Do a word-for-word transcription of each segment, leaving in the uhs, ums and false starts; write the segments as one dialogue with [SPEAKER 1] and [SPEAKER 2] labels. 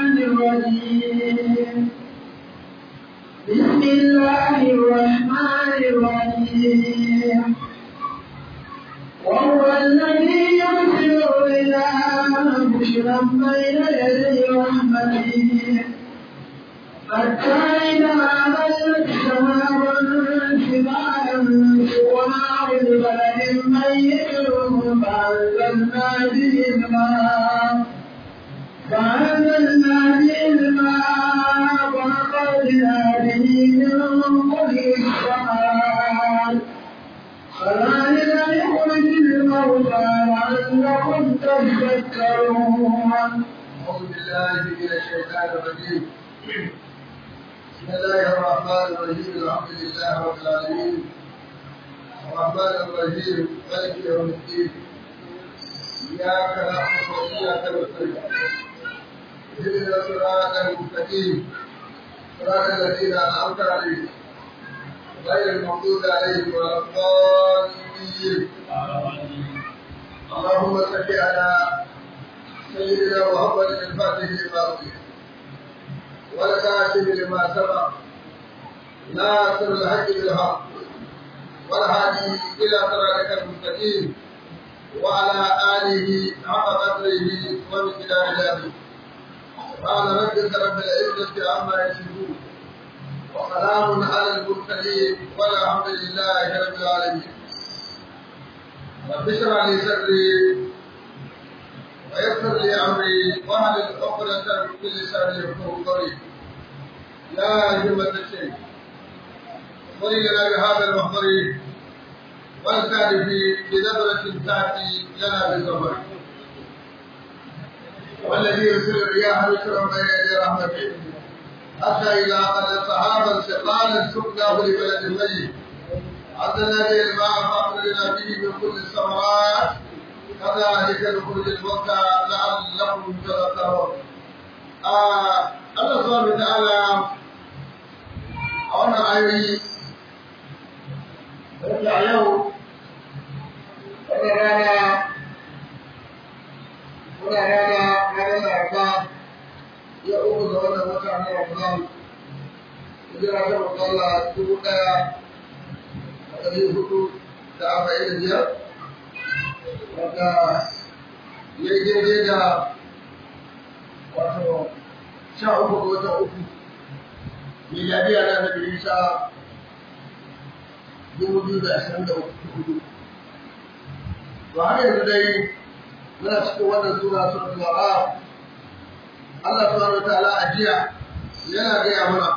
[SPEAKER 1] الرحمن الرحيم بسم الله الرحمن الرحيم وهو الذي يرسل الرياح بشرا بين يدي رحمته حتى إذا أظلت سحابا ثقالا سقناه لبلد ميت فأنزلنا به الماء فأنزلنا به الماء وأخرجنا به من كل الثمرات كذلك نخرج الموتى لعلكم تذكرون.
[SPEAKER 2] أعوذ بالله من الشيطان الرجيم. بسم الله الرحمن الرحيم. الحمد لله رب العالمين الرحمن الرحيم مالك يوم الدين إياك نعبد وإياك نستعين اهدنا الصراط المستقيم صراط الذين أنعمت عليهم غير المغضوب عليهم ولا الضالين. اللهم صل على سيدنا محمد الفاتح لما أغلق والكاتب لما سبق ناصر الحق بالحق والهادي إلى صراطك المستقيم وعلى آله حق قدره ومقداره العظيم. سبحان ربك رب العزة عما يصفون وسلام على المرسلين والحمد لله رب العالمين. رب اشرح لي صدري ويسر لي امري واحلل عقدة من لساني يفقهوا قولي. يا همة الشيخ اخبري لنا بهذا المحضر والكاتب بنظرة تأتي لنا بالظفر والذي يرسل الرياح بشرا بين يدي رحمته حتى إذا أخذ سحابا ثقالا سقناه لبلد ميت أنزلنا به الماء فأخرجنا به من كل الثمرات كذلك نخرج الموتى لعلكم تذكرون. الله سبحانه وتعالى a wannan ayoyi wanda a yau wannan rana muna rana ranar laraba ya uku ga wannan wata na ramadan hijira ta matsala dubu ɗaya a ɗari hudu da arba'in da biyar wanda ya yi daidai da wato sha uku ga watan uku miliyariya na nabi Isa dubu biyu da ashirin da hudu. To har yanzu dai muna cikin wannan sura suratul A'raf. Allah subhanahu wataala a jiya yana gaya mana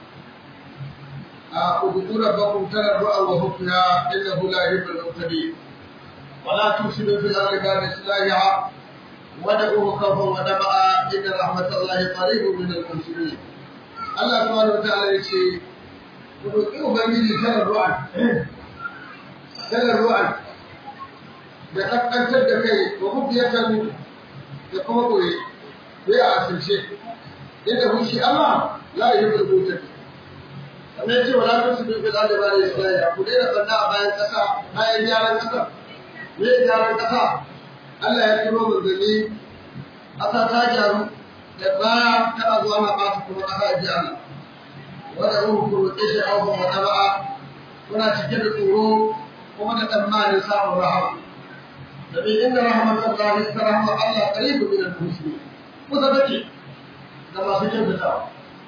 [SPEAKER 2] a udkhulu rabbakum tadarru'an wa khufya innahu la yuhibbul mu'tadin wa la tusidu fil ardi ba'da islahiha wad'uhu khawfan wa tama'a inna rahmatallahi qaribun minal muhsinin. Allah subhanahu wataala ya ce ku roƙi ubangiji tadarru'an tadarru'an da kaskantar da kai wa khufyatan da kuma koyi sai a asirce yadda hushi Allah la yuhibbul mu'tadin. Sannan ya ce wa la tusidu fil ardi ba'da islahiha ku daina sanna a bayan ƙasa bayan gyaran ƙasa me gyaran ƙasa Allah ya turo manzanni ƙasa ta gyaru da baya tana zuwa na ɓata kuma ƙasa ji Allah wanda ruhu ku roƙe shi a wa taba'a kuna cike da tsoro kuma da tsammanin samun rahama domin inda rahmatullahi ta rahama Allah qaribu min al-muslimin kusa take da masu kyautatawa.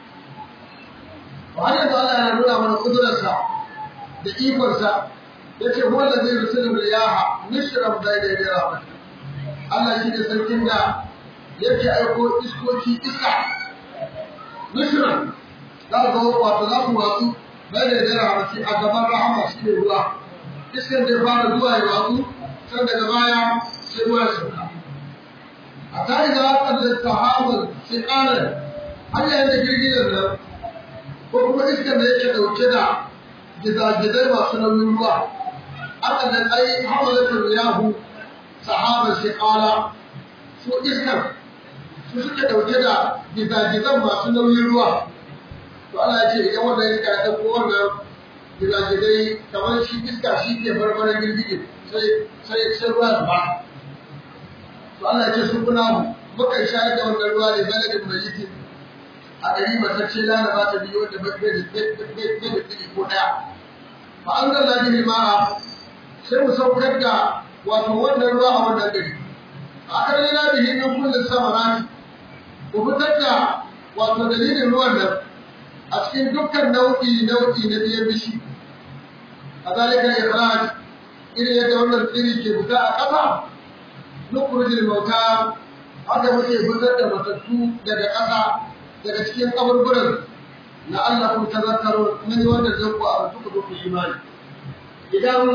[SPEAKER 2] Ba har yanzu Allah yana nuna mana kudurarsa da ikonsa ya ce huwa allazi yursilu riyaha nushran bayna yaday rahmatihi. Allah shi ne sarkin da yake aiko iskoki iska nushran za su zo wato za su watsu bayna yaday rahmatihi a gaban rahama shi ne ruwa. Iskan da ya fara zuwa ya watsu sai daga baya sai ruwa ya sauka. A ta yi za a da sahabar sikarar hanyar yadda girgizar nan ko kuma iskan da yake dauke da gizagizai masu nauyin ruwa aka da ai hawalatul riyahu sahabar sikala su iskan su suke dauke da gizagizan masu nauyin ruwa. To Allah ya ce idan wannan iska ya dauko wannan gizagizai kamar shi iska shi ke barbaran girgizin sai sai sai ruwa ba. To Allah ya ce su kuna mu muka shayar da wannan ruwa ne baladin mayitin a gari matacce lalaba ta biyu wanda bai da tsiri ko ɗaya fa an zalla bihi ma'a sai mu saukar da wato wannan ruwa a wannan gari a kan yana bihi min kullum samarati ku fitar da wato dalilin ruwan nan a cikin dukkan nau'i nau'i na biyan bishi a zalika ikhraj irin yadda wannan tsiri ke fita a ƙasa nukurjil mauta haka muke fitar da matattu daga ƙasa daga cikin kaburburan na Allah ku tazakkaru mun yi wannan zango a mutu ku ku imani idan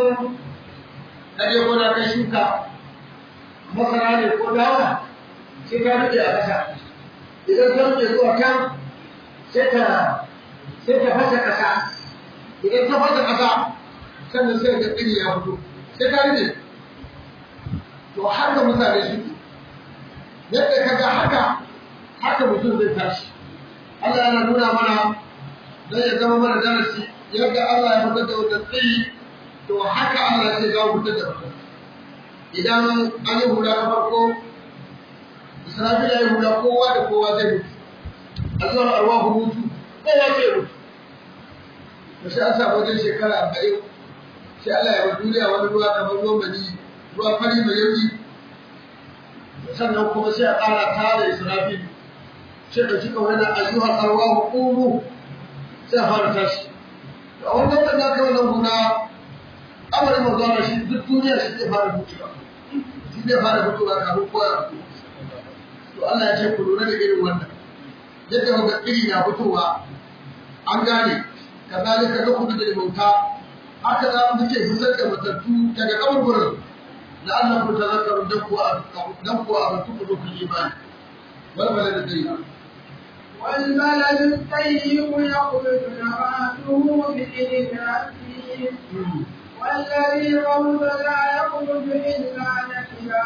[SPEAKER 2] ka je gona ka shuka masara ne ko dawa sai ka rike a ƙasa idan ka rike zuwa kan sai ka sai ka fasa ƙasa idan ka fasa ƙasa sannan sai ka tsiri ya fito sai ka rike to haka mutane suke yadda ka ga haka haka mutum zai tashi Allah yana nuna mana don ya zama mana darasi yadda Allah ya fitar da wannan tsayi to haka Allah zai ga fitar da mutum idan an yi hula na farko Israfil ya yi hula kowa da kowa zai mutu a zuwa arwahu mutu kowa zai mutu da shi an samu wajen shekara arba'in sai Allah ya bar duniya wani ruwa kamar ruwan mani ruwa fari mai yauki sannan kuma sai a ƙara tara Israfil sai da shi kawai na ayyuhar arwahu ƙuru sai a fara tashi da wannan da na kai wannan guna amarin mazana shi duk duniya shi zai fara mutuwa shi zai fara mutuwa kafin koya to Allah ya ce ku lura da irin wannan yadda kuka iri na fitowa an gane kazalika ga kudu da bauta haka za mu ce fitar da matattu daga kaburburan da Allah ku tazakkaru dan ku dan ku a mutu ku ku imani wal balad tayyib
[SPEAKER 1] wal balad tayyib yakhruju nabatuhu bi idni rabbih والذي قول لا يخرج إلا نكدا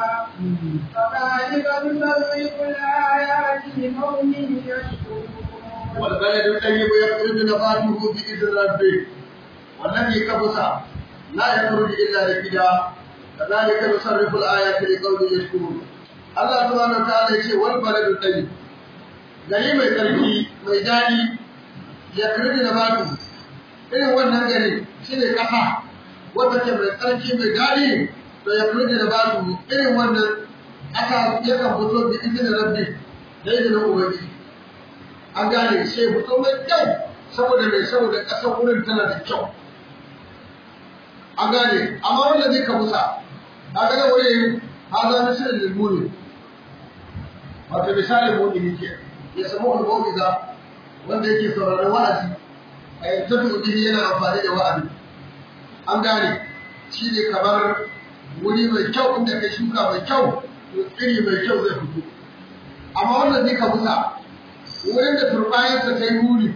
[SPEAKER 1] فذلك نسوق الآيات لقوم يشكرون
[SPEAKER 2] والبلد الطيب يخرج نباته بإذن ربه والذي كبس لا يخرج إلا نكدا كذلك نصرف الآيات لقوم يشكرون الله سبحانه وتعالى يقول والبلد الطيب gari mai tsarki mai daɗi ya kirki da batu irin wannan gari shi ne ƙasa wanda ke mai tsarki mai daɗi da ya kirki da batu irin wannan ƙasa yakan fito da izinin rabbi da izinin ubangiji an gane sai fito mai kyau saboda mai saboda ƙasar wurin tana da kyau an gane amma wanda zai ka musa a gane wuri haza misalin lilmuni wato misalin muni ke ya samu hulmomiza wanda yake sauraron wa'azi a yanzu bihi yana amfani da wa'azi an gane shi ne kamar wuri mai kyau inda ka shuka mai kyau to tsiri mai kyau zai fito amma wanda zai ka musa wurin da turbayansa ta yi wuri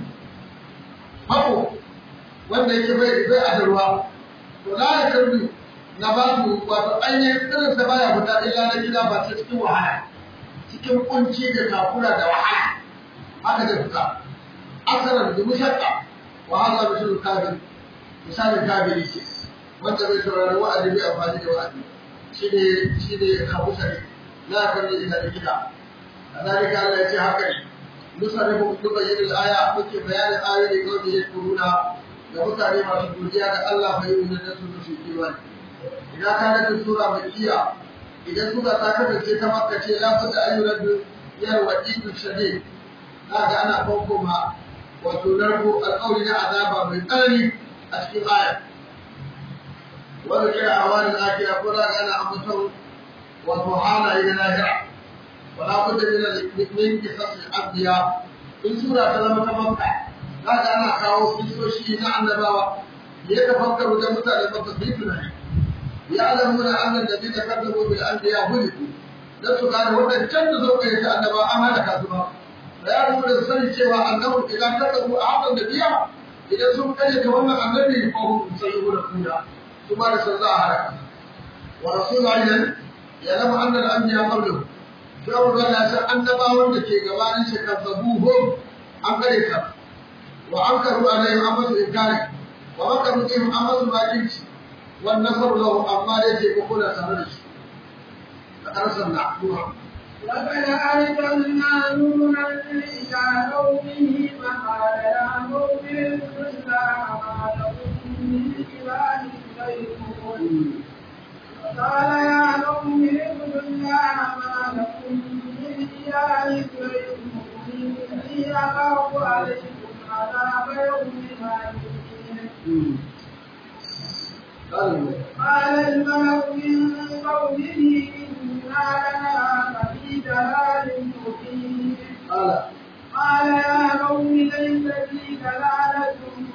[SPEAKER 2] hako wanda yake bai bai a ruwa to la ya karbi na ba su wato ɗanyen tsirinsa baya fita illa na gida ba ta cikin wahala cikin kunci da takura da wahala haka da fita asarar da mushakka wa hada bisul kafir misalin kafiri ke wanda bai saurari wa'azi bai amfani da wa'azi shine shine khabusa ne la kan ila da gida kadalika Allah ya ce haka ne nusarifu tubayyin al-aya muke bayanin ayoyi ga wanda ya kuruna da mutane masu godiya ga Allah bai yi da su su imani idan ka da sura makkiya idan sura ta kasance ta makka ce la ta ayyuran yar waqitu shadid kaga ana fanko ma wato narko alƙawli na azaba mai tsanani a cikin aya wanda kira awalin akira ko da ana ambaton wato halaye na lahira wala budda min min qisas al-anbiya in sura ta zama ta makka kaga ana kawo kisoshi na annabawa ya tafakkaru da mutane ba su yi tunani يعلمون أن الذين كذبوا بالأنبياء هلكوا dan su gane waɗancan da zo kai ta annaba an halaka su ba da ya zama da sani cewa annabu idan ka zabu a hakan da biya idan sun kaje ta wannan annabi ko hum sayyibu da kuda su ba da sanza a halaka wa rasulullahi ya zama annal anbiya qablahu sai Allah ya san annabawan da ke gabanin shi kazzabuhum an kare ka wa ankaru alaihim amma su inkari wa makaru bihim amma su bakinci والنصر له أما ليس يقول سرش أرسلنا نوح
[SPEAKER 1] لقد أرسلنا نوحا إلى قومه فقال يا قوم اعبدوا الله ما لكم من إله غيره قال يا قوم اعبدوا الله ما لكم من إله غيره إني أخاف عليكم عذاب يوم عظيم. قال الملأ من قومه إنا لنراك في ضلال مبين. قال يا قوم ليس بي ضلالة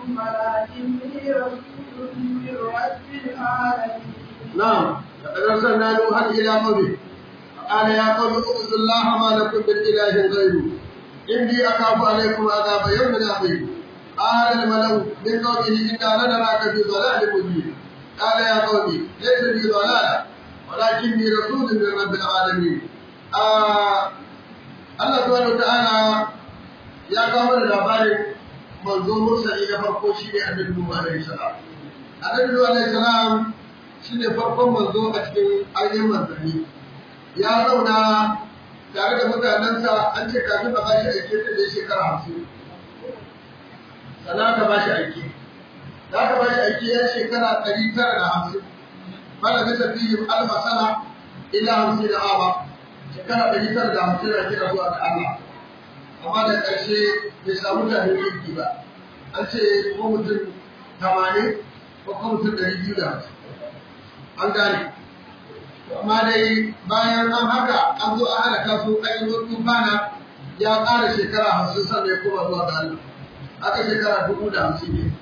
[SPEAKER 1] ولكني رسول من رب العالمين.
[SPEAKER 2] نعم لقد أرسلنا نوحا إلى قومه قال يا قوم اعبدوا الله ما لكم من إله غيره إني أخاف عليكم عذاب يوم عظيم. قال الملأ من قومه إنا لنراك في ضلال مبين. قال يا قوم ليس بي ضلالة ولكني رسول من رب العالمين. آه الله سبحانه وتعالى يا قوم الأبارك منظور مرسل إلى فرقوشي النبي نوح عليه السلام. النبي نوح عليه السلام shi ne farkon manzo a cikin ainihin manzanni ya zauna tare da mutanensa an ce kafin a bashi aiki ta da shekara hamsin sannan aka bashi aiki da aka bashi aiki ya shekara ɗari tara da hamsin bala bisa fihim alfa sana ila hamsin da aba shekara ɗari tara da hamsin da kira zuwa ga Allah amma da ƙarshe bai samu mutanen kirki ba an ce ko mutum tamanin ko kuma mutum ɗari biyu da hamsin an gane amma dai bayan an haka an zo a halaka su an yi wasu bana ya ƙara shekara hamsin sannan ya koma zuwa ga Allah haka shekara dubu da hamsin ne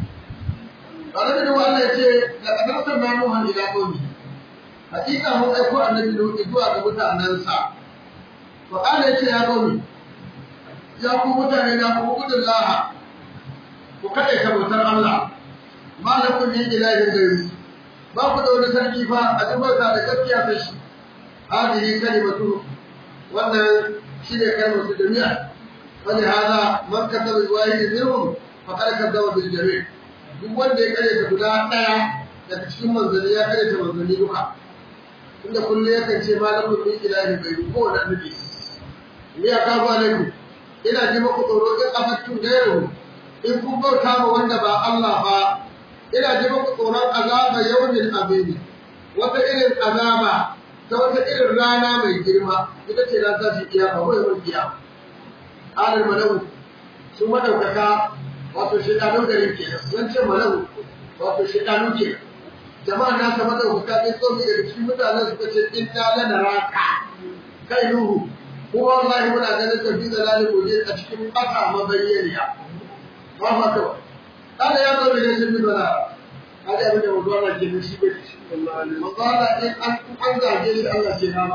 [SPEAKER 2] annabi Nuhu Allah ya ce da kadar sanna Nuhu ila qaumi hakika mun aiko annabi Nuhu zuwa ga mutanansa to Allah ya ce ya qaumi ya ku mutane na ku gudullah ku kada ta bautar Allah malakum min ilahin ghayri ba ku da wani sarki fa a tabbata da gaskiya ta shi hadihi kalimatu wannan shine kalmar su jami'a wani hada man kasaba wahid minhum fa qad kadaba bil jami' duk wanda ya kare ta guda daya daga cikin manzanni ya kare ta manzanni duka inda kullu yakan ce malakum min ilahi ghayru ko da nabi ni aka ba alaikum ina ji muku tsoro in afattu gairu in kun bauta ma wanda ba Allah ba ina ji muku tsoron azaba yawmin azimi wata irin azaba ta wata irin rana mai girma ita ce ran tashi kiyama ko yawan kiyama alal malau su madaukaka wato shedanu garin ke sun ce malau wato shedanu ke jama'a na ta madaukaka sai tsomi daga cikin mutanen suka ce inna lanaraka kai nuhu kuma wallahi muna ganin tafi da lalibuje a cikin ƙasa mabayyaniya ba ma kawai kada ya zo da shi bidala kada abin da magana ke da shi bai magana in an an zage shi Allah ke nama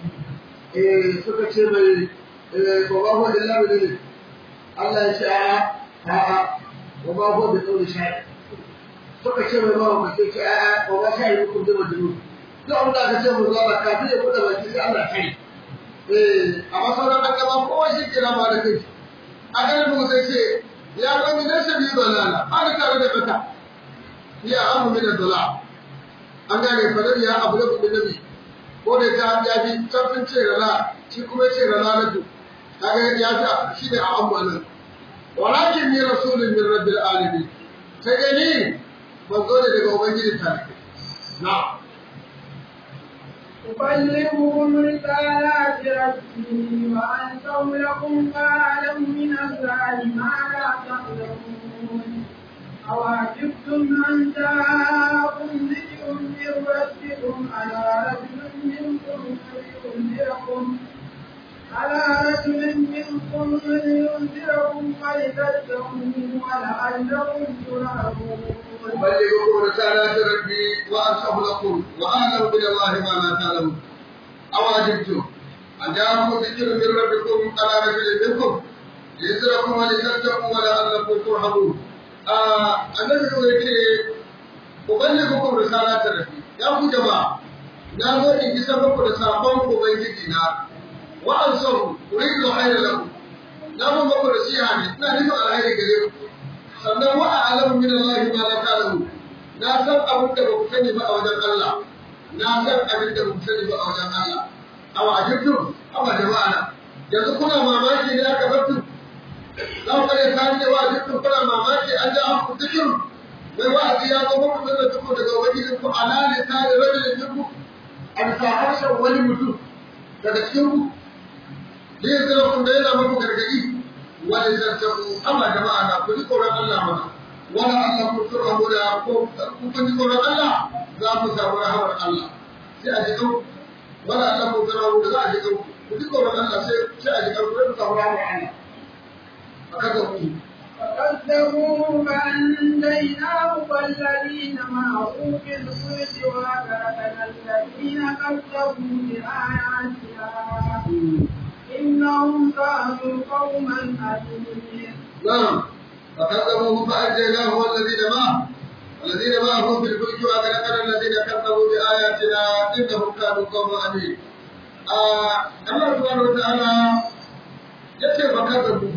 [SPEAKER 2] eh suka ce mai eh ko ba ko da labi ne Allah ya ce a a a ko ba ko da dole shi suka ce mai ba ko ce a a ko ba sai ku da majnun to an da ka ce mu zaba kafin ya kuda baki sai Allah kai eh amma sauran an gaba kowa shi kira ma da kai a ganin mu sai ce ya wani nasa biyu dalala har tare da bata ya amu min dalala an gane fadar ya abu da kudin nabi ko da ta ya bi tafin ce rala shi kuma ce rala na duk kaga ya ta shi ne a amu anan walakin ni rasulun min rabbil alamin sai dai ni manzo ne daga ubangiji ta na
[SPEAKER 1] أبلغكم رسالات ربي وأنتم لكم فأعلم من الله ما لا تعلمون أوعجبتم أن جاءكم ذكر من ربكم على رجل منكم لينذركم على رجل منكم لينذركم فلتتقوا ولعلكم ترحمون
[SPEAKER 2] أبلغكم رسالات ربي وأنصح لكم وأعلم من الله ما لا تعلمون أوعجبتم أن جاءكم ذكر من ربكم على رجل منكم لينذركم ولتتقوا ولعلكم ترحمون النبي يقول أبلغكم رسالات ربي يا أبو جماعة na zo in isa muku da sabon ubangiji na wa ansaru uridu khayra lakum na mun muku nasiha ne ina nufin alheri gare ku sannan wa a'lamu min Allah ma la ta'lamu na san abin da ba ku sani ba a wajen Allah na san abin da ba ku sani ba a wajen Allah aw ajibtum amma jama'a yanzu kuna mamaki ne aka bar ku za ku kare ta ne wa ajibtum kuna mamaki an ja ku dukkan mai wa'azi ya zo muku da duk daga wajen ku alali ta da rajulin duk an sa harshen wani mutum daga cikin ku ne zai kun da yana muku gargadi wani zartaku amma jama'a na ku ji tsoron Allah mana wala Allah ku turhamu da ko ku kun ji tsoron Allah za ku samu rahamar Allah sai a ji kau wala Allah ku turhamu da za a ji kau ku ji tsoron Allah sai sai a ji kau ku samu rahamar Allah akaga ku
[SPEAKER 1] فكذبوا فأنجيناه والذين معه في الفلك وأغرقنا الذين كذبوا بآياتنا إنهم كانوا قوما أثيمين.
[SPEAKER 2] نعم فكذبوه فأنجيناه والذين معه والذين معه في الفلك وأغرقنا الذين كذبوا بآياتنا إنهم كانوا قوما أثيمين. الله سبحانه وتعالى يتي فكذبوه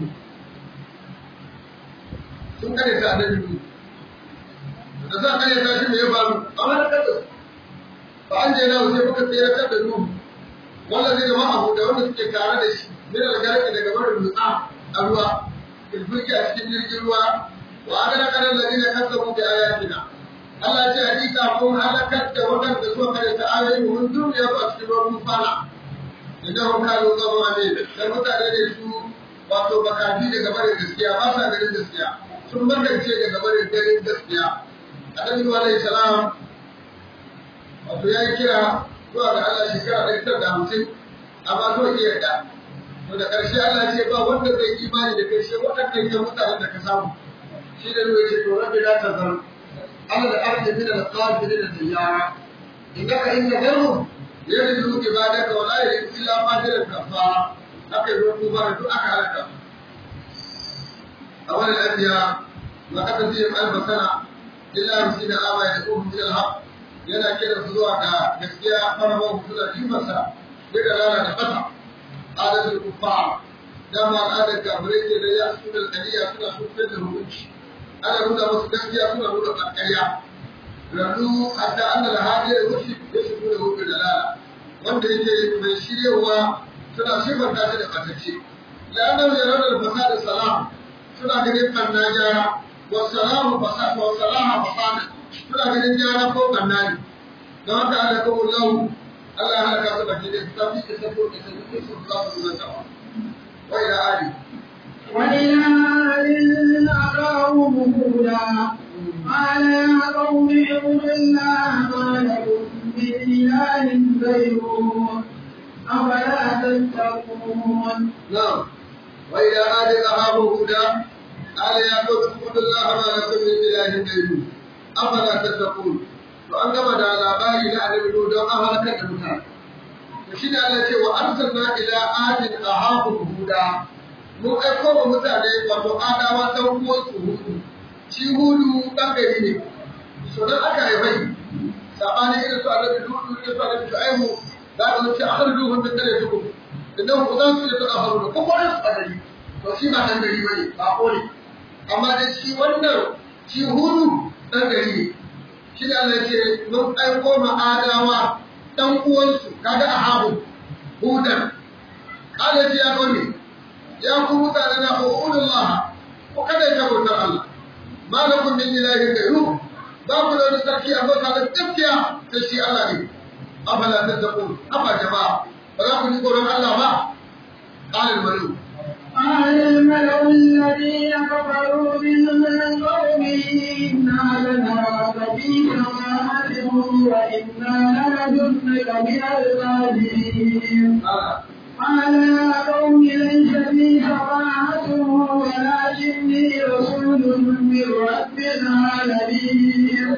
[SPEAKER 2] sun kare ta da dubu da za kare ta shi me ya faru amma da kada fa an je na sai muka tsere ta da dubu wanda zai zama abu da wanda suke tare da shi min algarki daga barin dutsa a ruwa filfilki a cikin jirgin ruwa wa agana kanan ladina kasabu bi ayatina Allah ce hakika mun halakar da wadanda suka kare ta ayoyi mun duniya ba cikin ruwan fara idan mun kawo zama ne da mutane da su wato bakafi daga barin gaskiya ba sa ganin gaskiya sun magance daga barin ganin gaskiya annabi alaihi salam wato ya kira zuwa ga Allah shekara ɗari tara da hamsin amma to iya yarda to da ƙarshe Allah ce ba wanda zai imani da ƙarshe waɗannan ke mutanen da ka samu shi da ruwa ce to rabbi la tazar ala da ardi min al qafirin da tijara innaka in tadarhum yalidu ibadaka wa la yalidu illa fajiran kafara aka yi ruwan tuba da duk aka halaka a wani lafiya wa aka fiye alfa sana illa hamsin da ama ya tsohon min al yana kira su zuwa ga gaskiya farama hutu da jimarsa bai da lalata ƙasa adatul kuffar dama al'adar kafirai ke da ya su da tsariya suna sufai da hukunci ana nuna masu gaskiya suna nuna ƙarƙarya rannu hatta an da lahadiyar rufi ya shigo da hukun da lala wanda yake mai shiryawa suna sifanta shi da ɓatacce la'anar yaran da fasada salam suna ganin ɓanna gyara wa salamu fasada wa salaha fasada suna ganin gyara ko ɓanna ne don haka ala kawo lahu Allah ya halaka su baki da ta fi da sabo da sabo da su za su zanta wa wa ila ali
[SPEAKER 1] wa ila alin aqawm huda قال يا قوم اعبدوا الله ما لكم من إله غيره أفلا تتقون.
[SPEAKER 2] نعم وإلى آل أصحاب هدى قال يا قوم اعبدوا الله ما لكم من إله غيره أفلا تتقون. وأنما دا labari na annabi Nuhu don an halakar da mutane. To shi ne Allah ce wa arsalna ila adin ahahum huda. Mun aiko wa mutane wato adawa dan uwan su hudu. Shi hudu dan gari ne. So dan aka haifai sabani irin su annabi Nuhu irin su annabi Shu'aibu da aka ce akhrijuhum min qaryatikum. Idan ku zan su da akhrijuhum ko ko su gari. To shi ba dan gari bane ba kore. Amma dai shi wannan shi hudu dan gari ne. Shi da Allah ce mun aiko ma adawa dan uwansu kaga ahabu hudan Allah ce ya kone ya ku mutane na ulullah ko kada ka bautar Allah malakum min ilahin ghayru ba ku da sarki a bauta da gaskiya sai shi Allah ne afala tattaqun amma jama'a ba za ku ji tsoron Allah ba qala al-malu
[SPEAKER 1] قال الملأ الذين كفروا من قومه إنا لنراك في سفاهة وإنا لنظنك من الكاذبين. قال يا قوم ليس بي سفاهة ولكني رسول من رب العالمين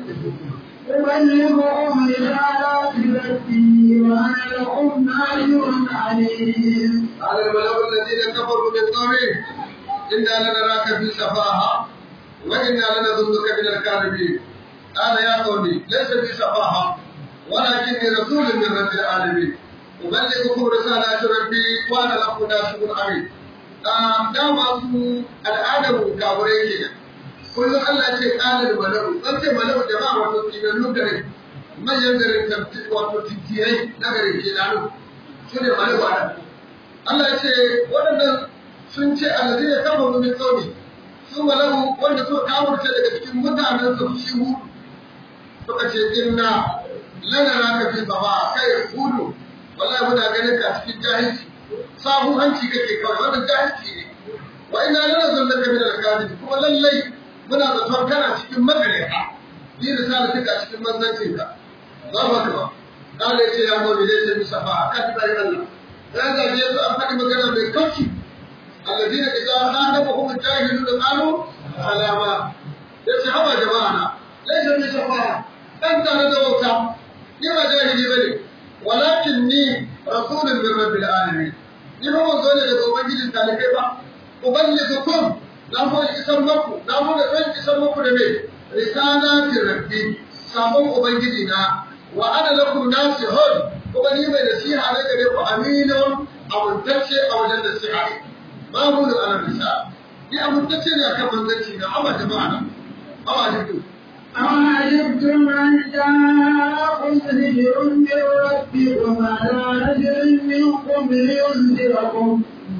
[SPEAKER 1] أبلغكم رسالات ربي وأنا لكم ناصر عليم.
[SPEAKER 2] قال الملأ الذين كفروا من قومه إنا لنراك في سفاهة وإنا لنظنك من الكاذبين. قال يا قومي ليس بي سفاهة ولكني رسول من رب العالمين أبلغكم رسالات ربي وأنا لكم ناصر عليم. دام أصل الآدم كابريكي kullum Allah ce ƙalar malau an ce malau jama'a wato tsinannu gare manyan garin wato titirai na garin ke nanu su ne malaba Allah ya ce waɗannan sun ce allazi ya kafa min qaumi su malabu wanda suka kawurce daga cikin mutanen su shi hu suka ce inna lana raka fi safa kai hudu wallahi muna ganin ka cikin jahilci sabu hanci kake kawai wannan jahilci ne wa inna lana zallaka min al-kadhib kuma lallai muna da farkana cikin magareta ni risalatika cikin manzancin ka Allahu akbar Allah ya ce ya mu da ce musafa ka ta yi Allah dan da je su an faɗi magana mai kauci alladina idza khadabahum al-jahiluna qalu salama yace hawa jama'ana laysa musafa dan da da wauta ni ba jahili bane walakin ni rasulun min rabbil alamin ni ba wanzo ne daga ubangijin talibai ba uballighukum na mu isar muku na mu da san isar muku da me risalatin rabbi sabon ubangiji na wa ana lakum nasihun kuma ni mai nasiha ne gare ku aminun amintacce a wajen nasiha ma mu da ana nasiha ni amintacce ne akan manzanci na amma jama'a na amma duk
[SPEAKER 1] أعجبتم أن جاءكم ذكر من ربكم على رجل منكم لينذركم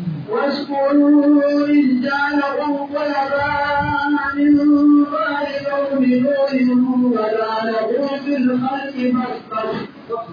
[SPEAKER 1] واذكروا إذ جعلكم خلفاء من بعد قوم نوح وجعلكم في الخلق بسطة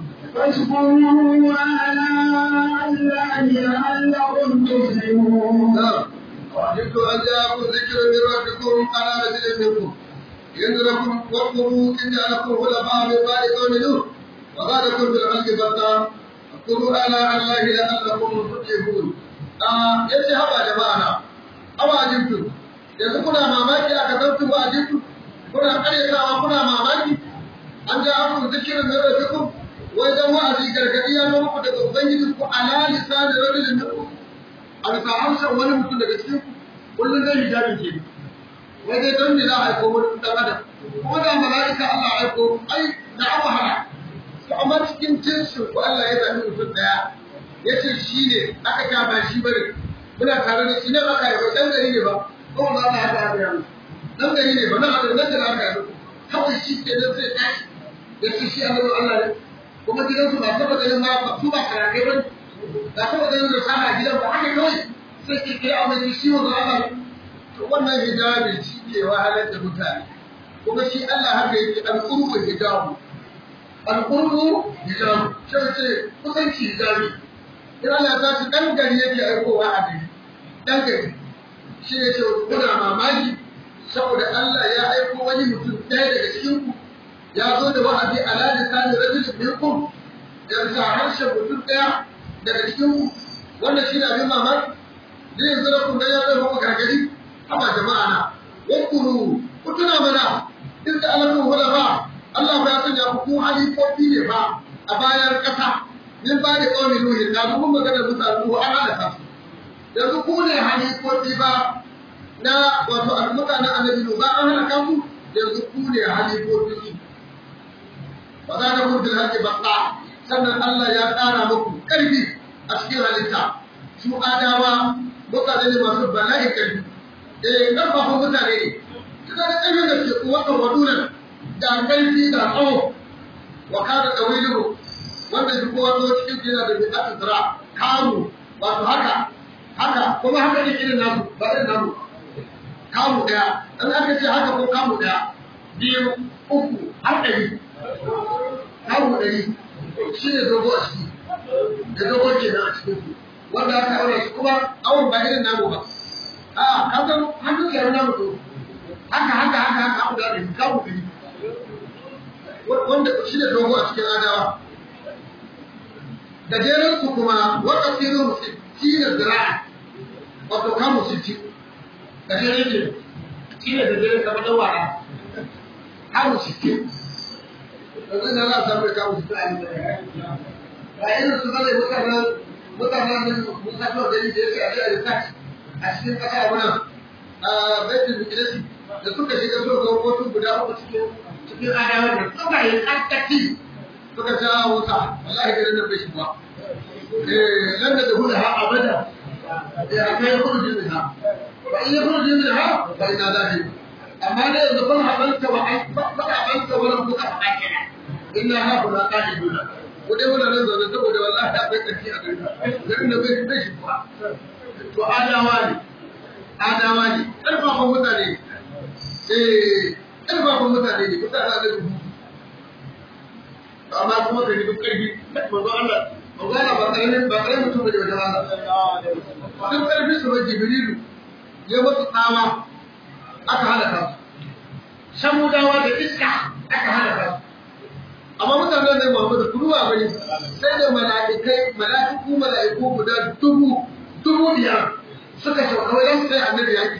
[SPEAKER 1] فاذكروا آلاء الله لعلكم تفلحون.
[SPEAKER 2] أعجبتم أن جاءكم ذكر من ربكم على رجل منكم ينذركم واذكروا إن جعلكم خلفاء من بعد قوم نوح وزادكم في الخلق بسطة اذكروا آلاء الله لعلكم تفلحون. yace haba jama'a na awa ajibtu yanzu kuna mamaki aka zartu ba ajibtu kuna karyatawa kuna mamaki an ja abu zikirin da rabbikum wai dan wa'azi gargadi ya zo muku daga ubangiji ku ala lisan rajulin minkum a bisa harshen wani mutum daga cikin ku kullum zai hijabi ke wai dai don ne za a aiko wani dan adam kuma da mala'ika Allah ya aiko ai da wahala to amma cikin jinsin ku Allah ya zabi mutum daya yace shi ne aka ta ba shi bane muna tare da shi ne aka yi dan gari ne ba ko ba ta hada da mu dan gari ne ba na hada da da aka yi kawai shi ke da sai tashi yace shi Allah Allah ne kuma gidan su ba saba ganin ma su ba karake ba da saba ganin da sana gidan ba haka kawai sai ke kira amma shi wa Allah to wannan hijabi shi ke wahalar da mutane kuma shi Allah haka yake al-qurbu hijabu al-qurbu hijabu sai ce kusanci hijabi ina Allah ta ci dan gari yake aikowa a gari dan gari shi ne ce kuna mamaki saboda Allah ya aiko wani mutum ɗaya daga cikin ku ya zo da wa'azi ala lisan rajul minkum da sa harshen mutum ɗaya daga cikin ku wannan shi ne abin mamaki da yanzu da kun ga ya zo muku gargadi amma jama'a na wakuru ku tuna mana in da Allah kun hula ba Allah ba ya sanya ku ku halifofi ne ba a bayan ƙasa min ba da ƙaunin nuhin da kuma magana mutane ko an halaka su yanzu ku ne halifofi ba na wato mutanen annabi nu ba an halaka su yanzu ku ne halifofin su ba za ka kun bil haqqi baqa sannan Allah ya ƙara muku ƙarfi a cikin halitta su adawa mutane ne masu bala'i ƙarfi eh ƙarfafan mutane ne suna da ƙarfin da ke kuwa kan wadunan da ƙarfi da tsawo wa kana tawilu wanda duk wato cikin yana da bid'atu zira kamu wato haka haka kuma haka ne irin namu ba irin namu kamu daya dan aka ce haka ko kamu daya biyu uku har ɗari kamu ɗari shi ne dogo a ciki da dogo ke nan a cikin su wanda aka aure shi kuma awon ba irin namu ba a ka san hannun yaro namu to haka haka haka haka kamu da ɗari kamu ɗari wanda shi ne dogo a cikin adawa gajeren su kuma wata tsirin sittin da zira'a wato kamu sittin gajeren ne shi ne gajeren kama ɗan wara kamu sittin yanzu na za a samu da kamu sittin a yi ba irin su zai mutanen mutanen mutanen da yake yake a research a cikin ƙasa a wunan a baitul bikilasi da suka shiga so ga wasu guda uku cikin cikin adawa da suka yi ƙarƙaci suka ja wuta wallahi garin da bai shi ba eh lan da hula ha abada ya kai kurjin ha ba iya kurjin ha ba ina zafi amma ne yanzu ban habanta wa ai ba habanta wa rabbuka fa kana inna ha kuna qadiduna ko dai muna nan zaune saboda wallahi akwai kaci a garin garin da bai bai shi ba to adawa ne adawa ne ƙarfafan mutane eh ƙarfafan mutane ne kusa da zai amma kuma ka yi duk ƙarfi manzo Allah manzo Allah ba ƙarfi ba ƙarfi mutum da wajen Allah duk ƙarfi su ba Jibrilu ya mutu tsawa aka halaka su samudawa da iska aka halaka su amma mutanen da Muhammadu kuruwa bane sai da mala'ikai mala'iku mala'iku guda dubu dubu biyar suka shauka wajen sai annabi yaki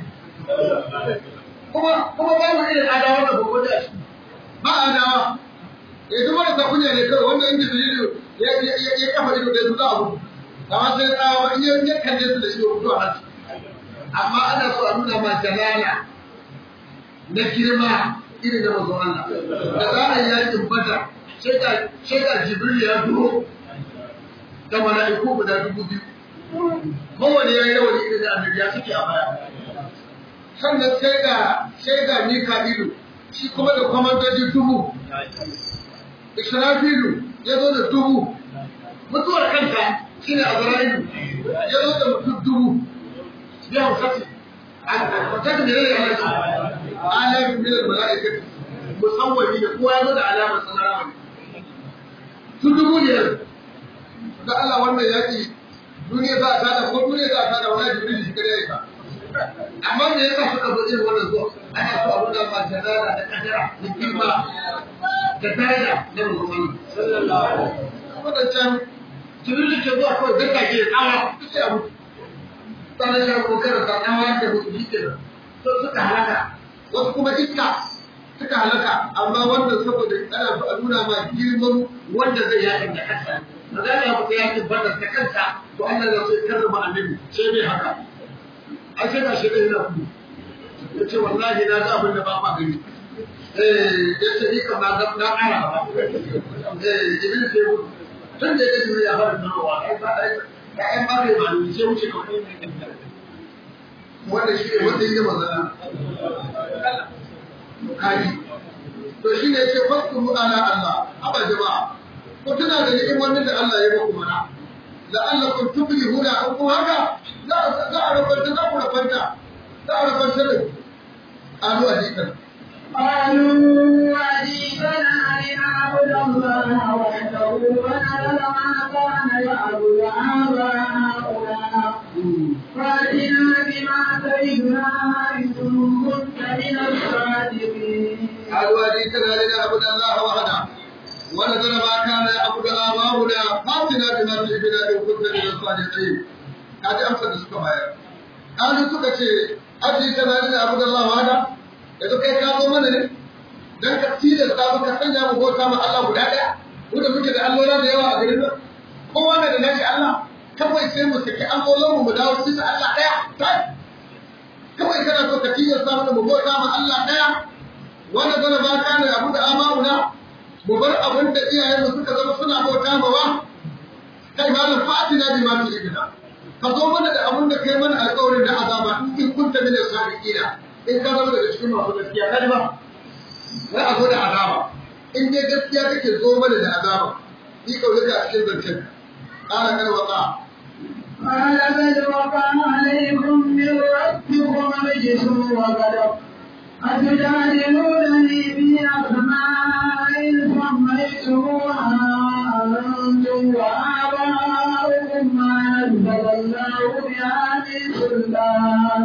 [SPEAKER 2] kuma kuma ba mu irin adawa da gobe da shi ba adawa ya duk wanda ta kunya ne kawai wanda inda Jibrilu ya ya kafa ido da su za a mutu amma sai tsawa ba in ya kalle su da shi mutu a hanci amma ana so a nuna ma jalala na girma irin da manzon Allah da za a yi yakin Badar sai ga sai ga Jibril ya duro da mala'iku guda dubu biyu kowane ya yi rawani irin da annabi ya suke a baya sannan sai ga sai ga Mika'ilu shi kuma da kwamandoji dubu Israfilu ya zo da dubu mutuwar kanta shine Azra'ilu ya zo da mutum dubu ya husati mutum da ya yi alamin min al-mala'ikati musawwami da kowa ya zo da alamar sanarwa tun dubu ne da Allah wannan yaki duniya za a tada ko duniya za a tada wani Jibril shi kare ya ka amma me yasa suka zo irin wannan zuwa ana so a nuna ma jalala da kadara da girma da daraja na Muhammad sallallahu alaihi wasallam wadancan Jibril ke zuwa kawai da kake tsawa sai a mutu sanan shi ko kar ka tsawa da mutu shi kenan to suka halaka wasu kuma iska suka halaka amma wannan saboda ana a nuna ma girman wanda zai yakin da kansa magana ya fita yakin Badar ta kansa to Allah ya so karrama annabi sai bai haka a sai ka shirye da ku yace wallahi na ga abin da ba ma gani eh yace ni kamar ga na ara ba eh jibril sai mu tun da yake ya fara nawa ai ba ai da ai ba kai ba ni sai wuce kawai wanda shi ne wanda yake manzana kai to shine yace fakuru ala Allah aba jama'a ko tuna da ni'imomin da Allah ya muku mana la'allakum tuflihuna an ku haka za za a rabanta za ku rabanta za a rabanta da alu hadikan
[SPEAKER 1] قالوا أجيبنا لنعبد الله وحده ونذر ما كان يعبد آباؤنا فأتنا بما تعدنا إن كنت من الصادقين.
[SPEAKER 2] قالوا أجيبنا لنعبد الله وحده ونذر ما كان يعبد آباؤنا فأتنا بما تعدنا إن كنت من الصادقين. هذه أمثلة السكبايا. قالوا سكتي أجيبنا لنعبد الله وحده yanzu kai ka zo mana ne dan ka tilasta mu ka sanya mu bauta ma Allah guda daya ko da muke da allola da yawa a garin nan kowa da nashi Allah kawai sai mu saki allolan mu mu dawo cikin Allah daya kai kawai kana so ka tilasta mu mu bauta ma Allah daya wanda zana ba ka da abu da amauna mu bar abin da iyayen mu suka zama suna bauta ma wa kai malam fatina bi ma tu'ibna ka zo mana da abin da kai mana alƙawarin da azaba in kunta min as-sadiqina in ka zama daga cikin masu gaskiya kai ba za a zo da azaba in dai gaskiya kake zo mana da azaba ni kawai ka cikin zancen qala kal waqa
[SPEAKER 1] قال بل وقع عليكم من ربكم رجس وغضب أتجادلونني في أسماء سميتموها أنتم وآباؤكم ما نزل الله بها من سلطان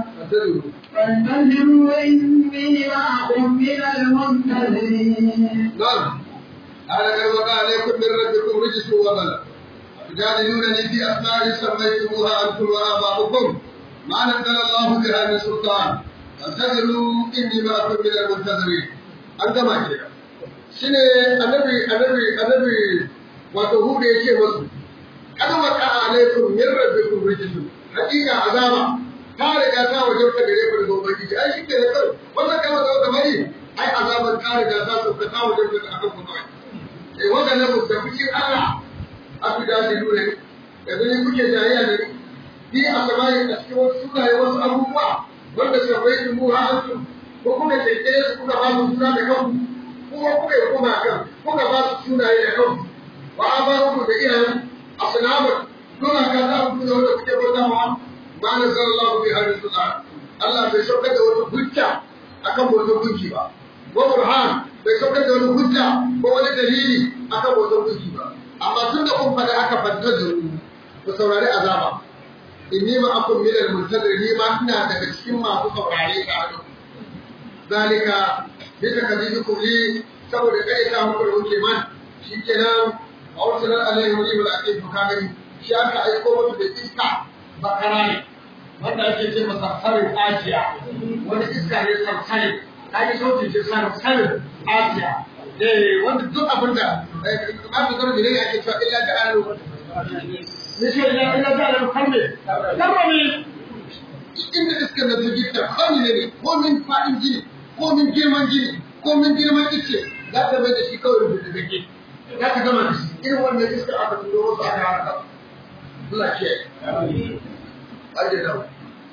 [SPEAKER 1] فانتظروا إني معكم من المنتظرين.
[SPEAKER 2] نعم. قال قد وقع عليكم من ربكم رجس وغضب تجادلونني في أسماء سميتموها أنتم وآباؤكم ما نزل الله بها من سلطان فانتظروا إني معكم من المنتظرين. أنت ما كده. شنو النبي النبي النبي وتهود يشي مصر. قد وقع عليكم من ربكم رجس. حقيقة عذابا. ta riga ta wajauta gare ku daga ubangiji ai shi ke da kawai wannan kalmar da wata mari ai azabar ta riga ta sauka ta wajauta da akan ku kawai eh wanda na ku da kuke Allah abu da shi dole da gani kuke jayayya da ni a samai a cikin wasu sunaye wasu abubuwa wanda sai bai mu ha antu ko kuka keke su kuka ba su suna da kanku kuma kuka yi kuma kan kuka ba su sunaye da kanku wa abarukum da irin asnamu kuna ka za ku da wanda kuke bautawa ma nazarallahu bi hadhihi sultan Allah bai saukar da wata hujja akan bautar gunki ba wa burhan bai saukar da wani hujja ko wani dalili akan bautar gunki ba amma tun da kun faɗa haka fanta da ku saurari azaba inni ma akum min al-muntazirin ma ina daga cikin masu saurare ta hadu zalika bi takdidukum li saboda kai ta muku da kuke man shikenan awsalan alaihi wa sallam al-aqib kagani shi aka aiko musu da iska bakara ne wanda ake ce masa sarin ajiya wani iska ne sarsarin kaji sautin ce sarsarin ajiya eh wanda duk abin da abu zarbi ne ake cewa illa da alo ne ce illa illa da alo kalme karami inda iskar da ta gita kani ne ko min fadin gini ko min girman gini ko min girman ice za ta mai da shi kawai da take za ta gama da shi irin wannan iskar aka turo wasu aka haraka Allah ke أجل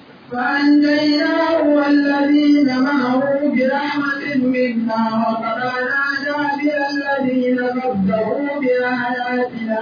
[SPEAKER 1] فأنجيناه والذين معه برحمة منا وقطعنا دابر الذين كذبوا بآياتنا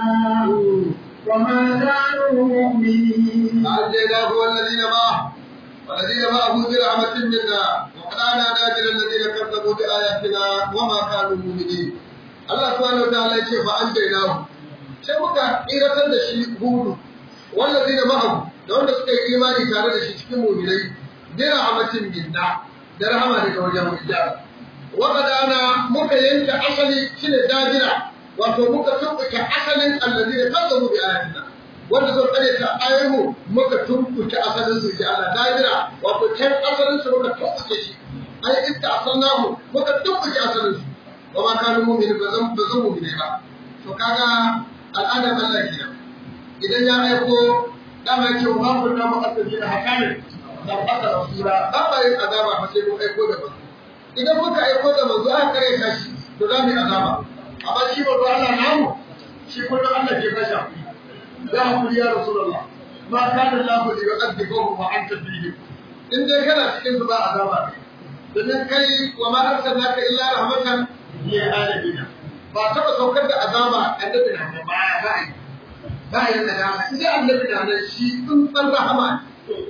[SPEAKER 1] وما كانوا مؤمنين.
[SPEAKER 2] فأنجيناه والذين معه والذين معه برحمة منا وقطعنا دابر الذين كذبوا بآياتنا وما كانوا مؤمنين. الله سبحانه وتعالى يقول فأنجيناه شبكة إذا كان الشيء هود والذين معه da wanda suka yi imani tare da shi cikin mu'minai bi rahmatin minna da rahama daga wajen mu da waqadana muka yanke asali shine dadira wato muka tumbuke asalin alladhi kazzabu bi ayatina wanda zai tsare ta ayoyi muka tumbuke asalin su ji Allah dadira wato can asalin su muka tumbuke shi ai itta asalnahu muka tumbuke asalin su wa ma kanu mu'minin ba zan ba zan mu'mine ba to kaga al'adar Allah kenan idan ya aiko dama yake wa kun da mu'azzin da hakamin da aka rasula ba ba yin azaba fa sai mun aiko da manzo idan muka aiko da manzo aka kare ka shi to za mu yi azaba amma shi manzo Allah namu shi kullum Allah ke kasha ya hakuri ya rasulullah ma kana Allah li yu'adhibuhum wa anta fihim in dai kana cikin su ba azaba dan kai wa ma arsalnaka illa rahmatan lil alamin ba taba saukar da azaba annabi na ba ba ba yin da dama sai annabi da nan shi in san rahama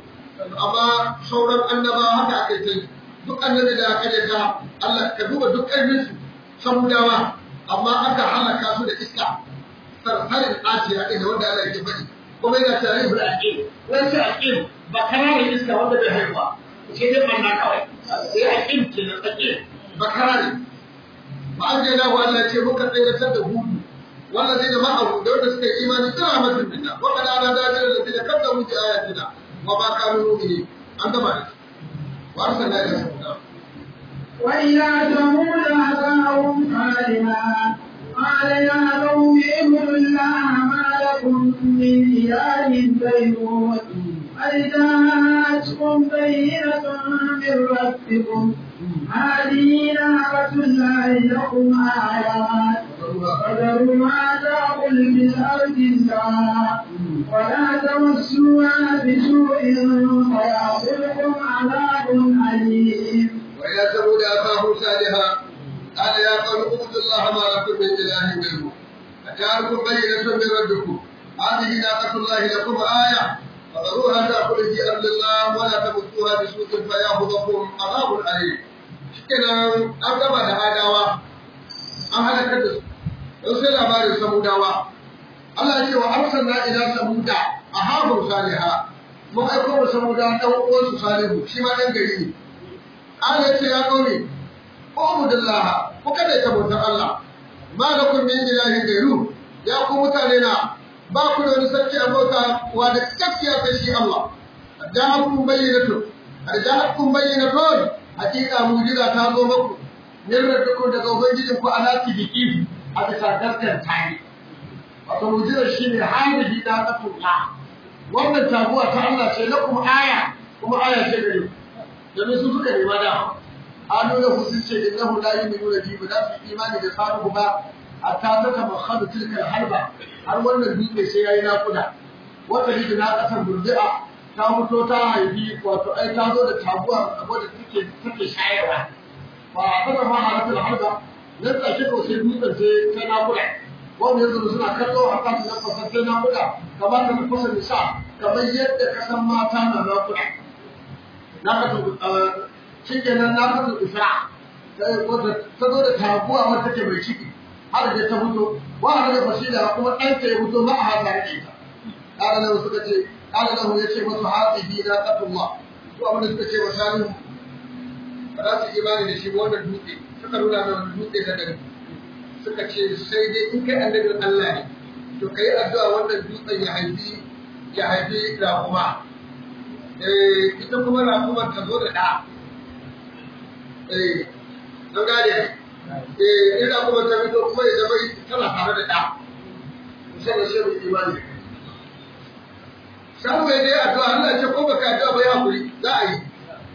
[SPEAKER 2] amma sauran annabawa haka aka yi duk annabi da aka yi ta Allah ka duba duk ƙarfin su samudawa amma aka halaka su da iska sarsarin asiya ɗin da wanda Allah ya faɗi kuma yana tare da aqim wani aqim ba kararin iska wanda bai haihuwa sai dai manna kawai sai aqim ke na tsake ba kararin ba an je da Allah ya ce muka tsayar da hudu والذين معه دولة سكي إيمان كرامة منا وقد أنا داجر الذين كذبوا بآياتنا وما كانوا مؤمنين أنت مالك وأرسلنا إلى ثمود
[SPEAKER 1] وإلى ثمود أخاهم صالحا قال يا قوم اعبدوا الله ما لكم من إله غيره قد جاءتكم بينة من ربكم هذه ناقة الله لكم آيات فذروا ما تأكل من أرض الله ولا تمسوها بسوء فيأخذكم عذاب أليم.
[SPEAKER 2] وإلى ثمود أخاهم صالحا قال يا قوم اعبدوا الله ما لكم من إله غيره أتاكم بينة من ربكم هذه ناقة الله لكم آية فذروها تأكل في أرض الله ولا تمسوها بسوء فيأخذكم عذاب أليم. شكرا أقرب هذا an halakar da su don sai labarin samudawa Allah ya ce wa arsalna ila samuda ahabun saliha mun aiko wa samuda dan uwan su salihu shi ma dan gari ne Allah ya ce ya kaune ubudullah ku kada ta bautar Allah ma lakum min ilahin gairu ya ku mutane na ba ku da wani sarki a bauta wa da gaskiya sai shi Allah ja'akum bayyinatu ja'akum bayyinatun hakika mu'jiza ta zo muku yadda duk daga ubangijin ku ala tibiki a bisa gaskiyar tani wato mujizar shi ne hadihi da tatulla wannan tabuwa ta Allah ce na kuma aya kuma aya ce gare domin su suka nema da anu da husun ce innahu la yu'minu bi ba za su imani da sabu ba hatta ta tamakhadu tilka halba har wannan dutse sai yayi nakuda wata hidi na kasar burdi'a ta muto ta haifi wato ai ta zo da tabuwa saboda take take shayarwa ba a kada ma halatta harba nan take ko sai dutsen sai ta nakura wanda yanzu suna kallo a kan nan fasashe na kuɗa kamar da fasa nisa kamar yadda ka san mata na na kuɗa na ka shi kenan na ka isra ta zo da taguwa wata take mai ciki har da ta fito wa har da fasila kuma ɗanta ya fito ma a hasa rike ta ƙara nan suka ce ƙara nan ya ce masu hatsi na ƙatullah su abin da suka ce wa salihu ba za su imani da shi wannan dutse suka nuna da wani dutse na gari suka ce sai dai in kai annabin Allah ne to kai addu'a wannan dutsen ya haifi ya haifi raƙuma eh ita kuma raƙuma ta zo da ɗa eh don gane eh in raƙuma ta fito kuma ya zama tana tare da ɗa musamman sai mai imani samu ya dai addu'a Allah ya ce ko baka addu'a ba ya hakuri za a yi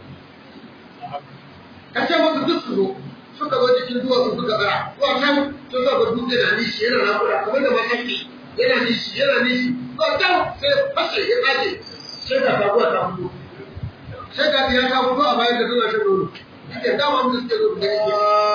[SPEAKER 2] ka ce musu duk su zo suka zo jikin duwatsu suka tsara zuwa can sun sa ba dutse na nishi yana nakura kamar da masaki yana nishi yana nishi zuwa can sai fashe ya tsage sai ga sabuwa ta fito sai ga ya ta fito a bayan da suna shan nono yake dama mun suke zo da yake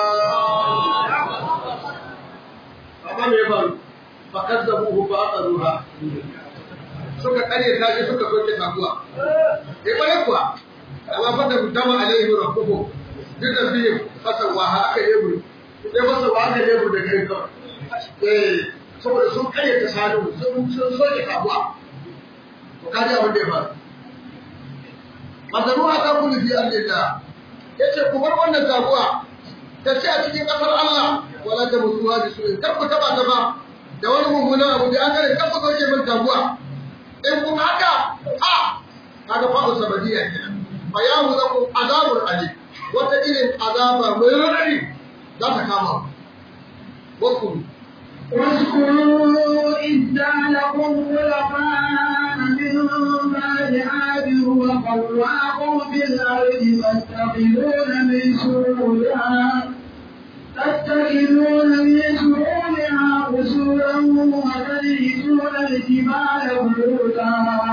[SPEAKER 2] amma me ya faru fa kazzabuhu fa aqaruha suka kare ta shi suka soke sabuwa eh bare kuwa amma fa da dama alaihi rabbuhu duk da biyu fasawa aka lebur sai fasawa aka lebur da kai kawai eh saboda sun kare ta sadu sun sun soke kabuwa to kaji abin da ya faru mazaruha ta kullu fi Allah yace ku bar wannan taguwa ta ce a cikin kasar Allah wala ta mutuwa da su kar ku taba ta ba da wani mummunan abu da aka kare kar ku soke min taguwa in kun haka ha kaga fa'u sabadiya kenan bayamu zaku azabul alim wata irin azaba mai radari za ta kama wasu
[SPEAKER 1] واذكروا إذ جعلكم خلفاء من بعد عاد وقواكم في الأرض تتخذون من سهولها تتخذون من سهولها قصورا وتنحتون الجبال بيوتا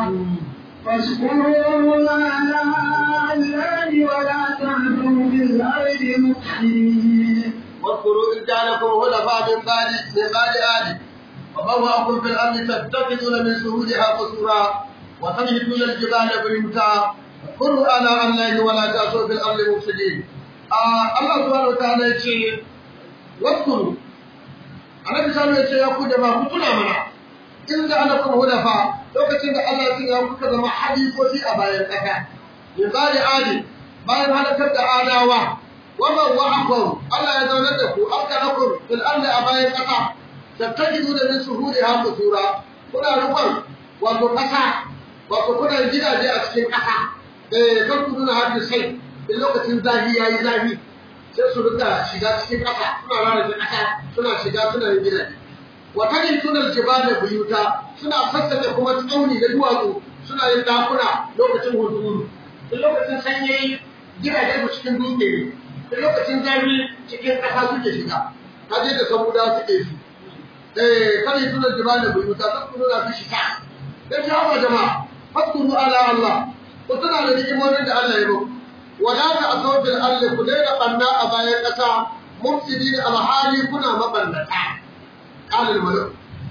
[SPEAKER 1] فاذكروا آلاء الله ولا تعثوا في الأرض مفسدين
[SPEAKER 2] واذكروا إذ جعلكم خلفاء من بعد من بعد آد وبوأكم في الأرض تتخذون من سهولها قصورا وتنحتون الجبال بيوتا اذكروا آلاء الله ولا تعثوا في الأرض مفسدين الله سبحانه وتعالى يقول واذكروا أنا بسأله يقول يا كو جماعة كتنا منا إن جعلكم خلفاء lokacin da Allah ya sanya kuka zama halifofi a bayan ƙasa min bari adi bayan halakar da adawa wannan wa'akum Allah ya zaunar da ku arkanakum fil ardi a bayan ƙasa tattajidu da min suhuriha qusura kuna rufan wato ƙasa wato kuna gidaje a cikin ƙasa eh kan ku nuna hadin sai in lokacin zafi yayi zafi sai su rika shiga cikin ƙasa suna rarrafe ƙasa suna shiga suna yin gidaje wa tajiduna al-jibala buyuta suna sassake kuma tsauni da duwatsu suna yin dakuna lokacin hunturu in lokacin sanyi gidaje su cikin dutse ne in lokacin zafi cikin ƙasa suke shiga kaje da samuda suke su eh tajiduna al-jibala buyuta tasquluna fi shita dan jama'a jama'a fakuru ala Allah ku tuna da ni'imomin da Allah ya ba wala ta'asaw bil ardi ku daina banna a bayan ƙasa mufsidin al-hali kuna mabannata قال الملأ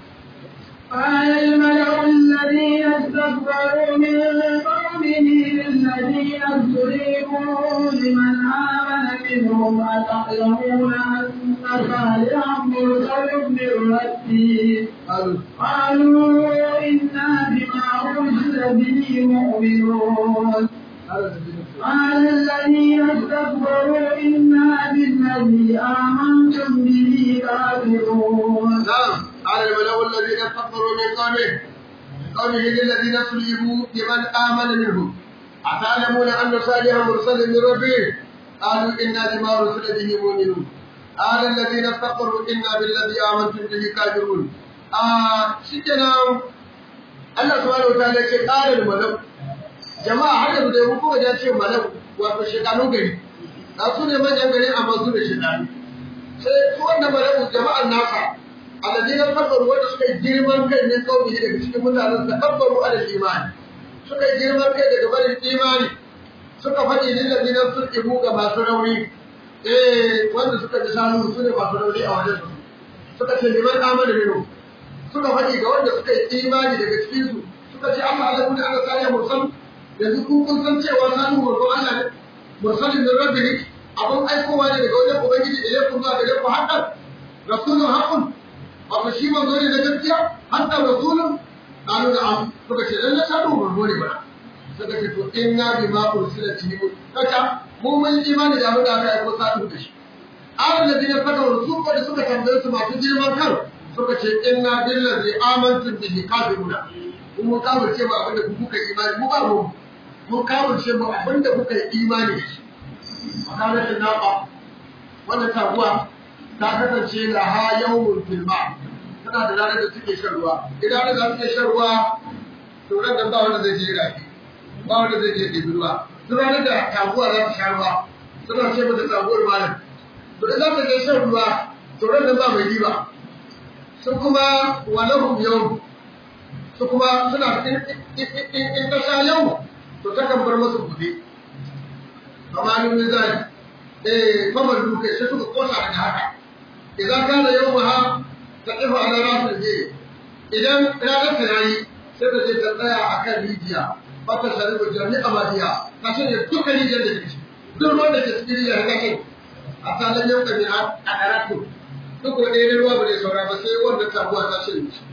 [SPEAKER 1] قال الملأ الذين استكبروا من قومه للذين استضيفوا لمن آمن منهم أتعلمون أن صالحا مرسل من ربه قالوا إنا بما أرسل به مؤمنون قال الذين استكبروا إنا بالذي آمنتم به كافرون
[SPEAKER 2] نعم قال الملأ الذين استكبروا من قومه قومه للذين استضيفوا لمن آمن منهم أتعلمون أن صالحا مرسل من ربه قالوا إنا بما أرسل به مؤمنون قال الذين استكبروا إنا بالذي آمنتم به كافرون آه شكرا الله سبحانه وتعالى قال الملأ jama'a har da dai kuma da ce malam wato shedanu gari da su ne manyan gari amma su ne shedanu sai su wanda malam jama'an nasa alladina kafaru wanda suka yi girman kai ne kawai daga cikin mutanen da kafaru ala imani suka yi girman kai daga barin imani suka faɗi lil ladina suqibu ga masu rauni eh wanda suka ji sanu su ne masu rauni a wajen su suka ce liman amana minhum suka faɗi ga wanda suka yi imani daga cikin su suka ce amma Allah kun ana sariya mursal yanzu ku kun san cewa sanu mursal Allah ne mursalin min rabbihi abun aikowa ne daga wajen ubangiji da ya kuma ga ku hakan rasulun haqqun wato shi manzo ne da gaskiya hatta rasulun qalu na'am suka ce lalle sanu mursal ne ba suka ce to inna bima ursila bihi kaca mu mun imani da abin da aka aiko sanu da shi alladhina fatahu su ko da suka tambaye su masu girman kan suka ce inna billazi amantu bihi kafiruna mun kafirce ba abinda ku kuka imani mu ba mu mun kafirce ba abinda kuka yi imani da shi makalatin naqa wannan taguwa ta kasance da ha yawmul filma tana da ranar da suke shan ruwa idan ranar da suke shan ruwa to ran da ba wanda zai je rafi ba wanda zai je ɗebi ruwa duk ranar da taguwa za ta sha ruwa suna ce mata taguwar malam to da za ta je shan ruwa to ran da ba mai riba su kuma walahum yau su kuma suna in ta sha yau to ta kan bar masu gobe amma ni ne zai eh famar duke sai suka kosa daga haka idan kana yau ha ta kifa ala rasul je idan ranar ta yayi sai ta je ta tsaya akan rijiya ba ta shari'a jami'a madiya ta shirya duka rijiyar da take duk wanda ke cikin rijiyar ga kai a salan yau da a karatu duk wanda ya ruwa ba zai saura ba sai wanda tabuwa ta shirye shi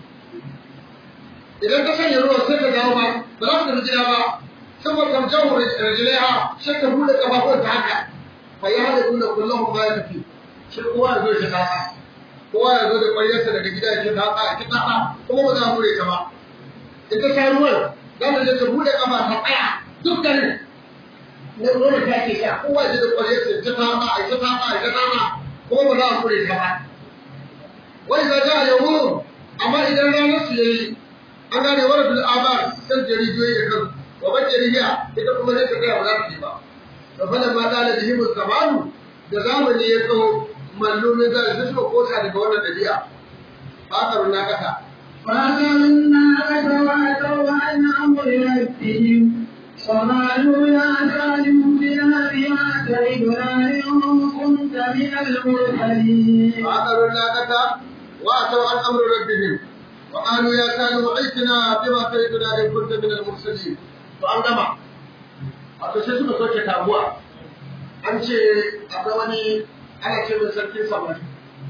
[SPEAKER 2] idan ka sanya ruwa sai ka dawo ba ba za ka rijiya ba saboda kan jawo rajulaiha sai ka bude kafafun ta haka fa ya hada kunna kullahu ma ya tafi shi kowa ya zo ya taka kowa ya zo da ƙwaryarsa daga gida ya taka ya taka kuma ba za a bude ta ba ita ta ruwan za ta je ta bude kafa ta tsaya duk garin na ruwan da ta ke sha kowa ya je da ƙwaryarsa ya taka ya taka ya taka kuma ba za a bude ta ba wani za ta yawo amma idan ranar su yayi an gane wani bil abar san jarijoyi da kan wa ban jariya ita kuma ne ta kai ba za ta yi ba to fa lamma da da himu zamanu da zamani ya tsawo mallumin da su suka kota daga wannan dabi'a ba ka runa kasa
[SPEAKER 1] فَأَخَذْنَا أَتَوَاتَوْا عَنْ أَمْرِ رَبِّهِمْ وَقَالُوا يَا سَالِمُ ائْتِنَا بِمَا تَعِدُنَا إِن كُنتَ مِنَ الْمُرْسَلِينَ
[SPEAKER 2] فَأَخَذُوا النَّاقَةَ وَأَتَوْا عَنْ أَمْرِ رَبِّهِمْ وقالوا يا سالم ائتنا بما تعدنا إن كنت من المرسلين فأنما wato sai suka soke taguwa an ce akwai wani ana ce mai sarkin samari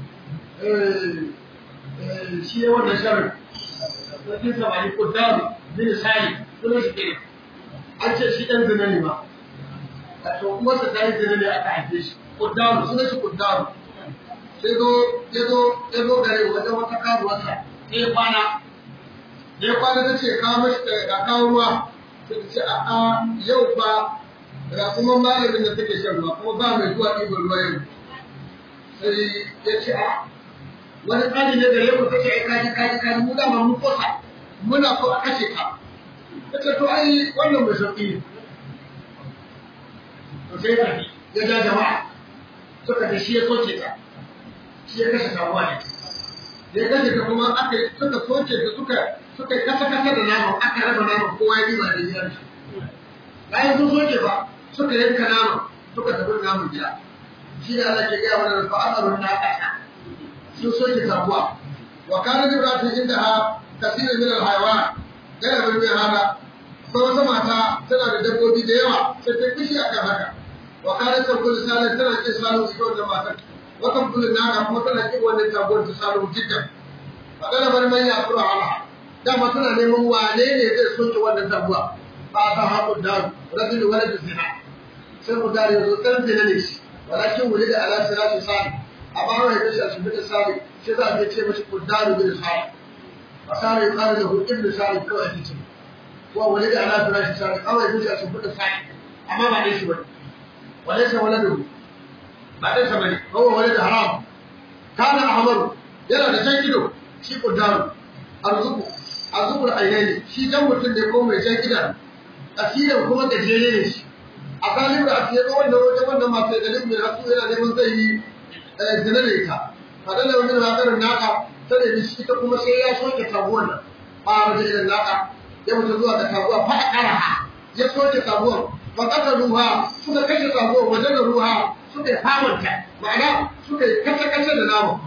[SPEAKER 2] shi ne wannan sharin sarkin samari ko daru bin sali sunan shi kenan an ce shi ɗan zina ne ma wato kuma sa ta yi zina ne aka haife shi ko daru sunan shi ko daru sai zo ya zo ya zo gare wajen wata karuwarsa sai kwana da ya kwana ta ce kawo mashi da kawo ruwa sai ta ce a'a yau ba ga kuma malamin da take shan ruwa kuma ba mai zuwa ɗiban ruwa yau sai ya ce a wani tsari ne da ya ku kace ai kaji kaji kaji mu dama mun kosa muna so a kashe ka ta ce to ai wannan mai sauƙi ne to sai ya ya ja jama'a suka ce shi ya soke ta shi ya kashe kawo ne da gaje ta kuma aka suka soke da suka suka kasa kasa da naman aka raba naman kowa ya diba da gidan shi bayan sun soke ba suka yanka naman suka tafi naman gida shi da Allah ke gaya mana fa amarun na kasa sun soke tabuwa wa kana jibratu indaha kasira min alhayawan gara bin hada ko wata mata tana da dabbobi da yawa sai ta kishi akan haka wa kana tabul salat tana kishi salu ita wannan matar wakan kullu na kuma tana kin wannan tabuwar ta salu jiddan magana bar man ya fura ala dama tana neman wane ne zai soke wannan tabuwa ba ta haƙu da rajul walad zina sai mu dare zo dan zina ne shi walakin wuli da ala sirati sali amma wai da shi asibiti da sali sai za a ce mashi kudaru bin sali fasara ya kare da ibn sali kawai ake ce ko wuli da ala sirati sali kawai da shi asibiti da sali amma ba dai shi bane walaysa waladu ba dai sa bane ko walad haram kana ahmaru yana da jan ido shi kudaru arzuku arzuku ayyani shi dan mutum ne ko mai jan idan asirin kuma gajere ne shi a kalin da ake yaga wannan wajen wannan masu dalilin mai hasu yana neman zai yi zina da ita fadan da wani hakarin naka ta da shi ita kuma sai ya soke tabuwar nan ba wajen idan naka ya mutu zuwa ga tabuwa fa a karaha ya soke tabuwar fa kasa ruha suka kashe tabuwar wajen da ruha suka yi famanta ma'ana suka yi kace-kace da naman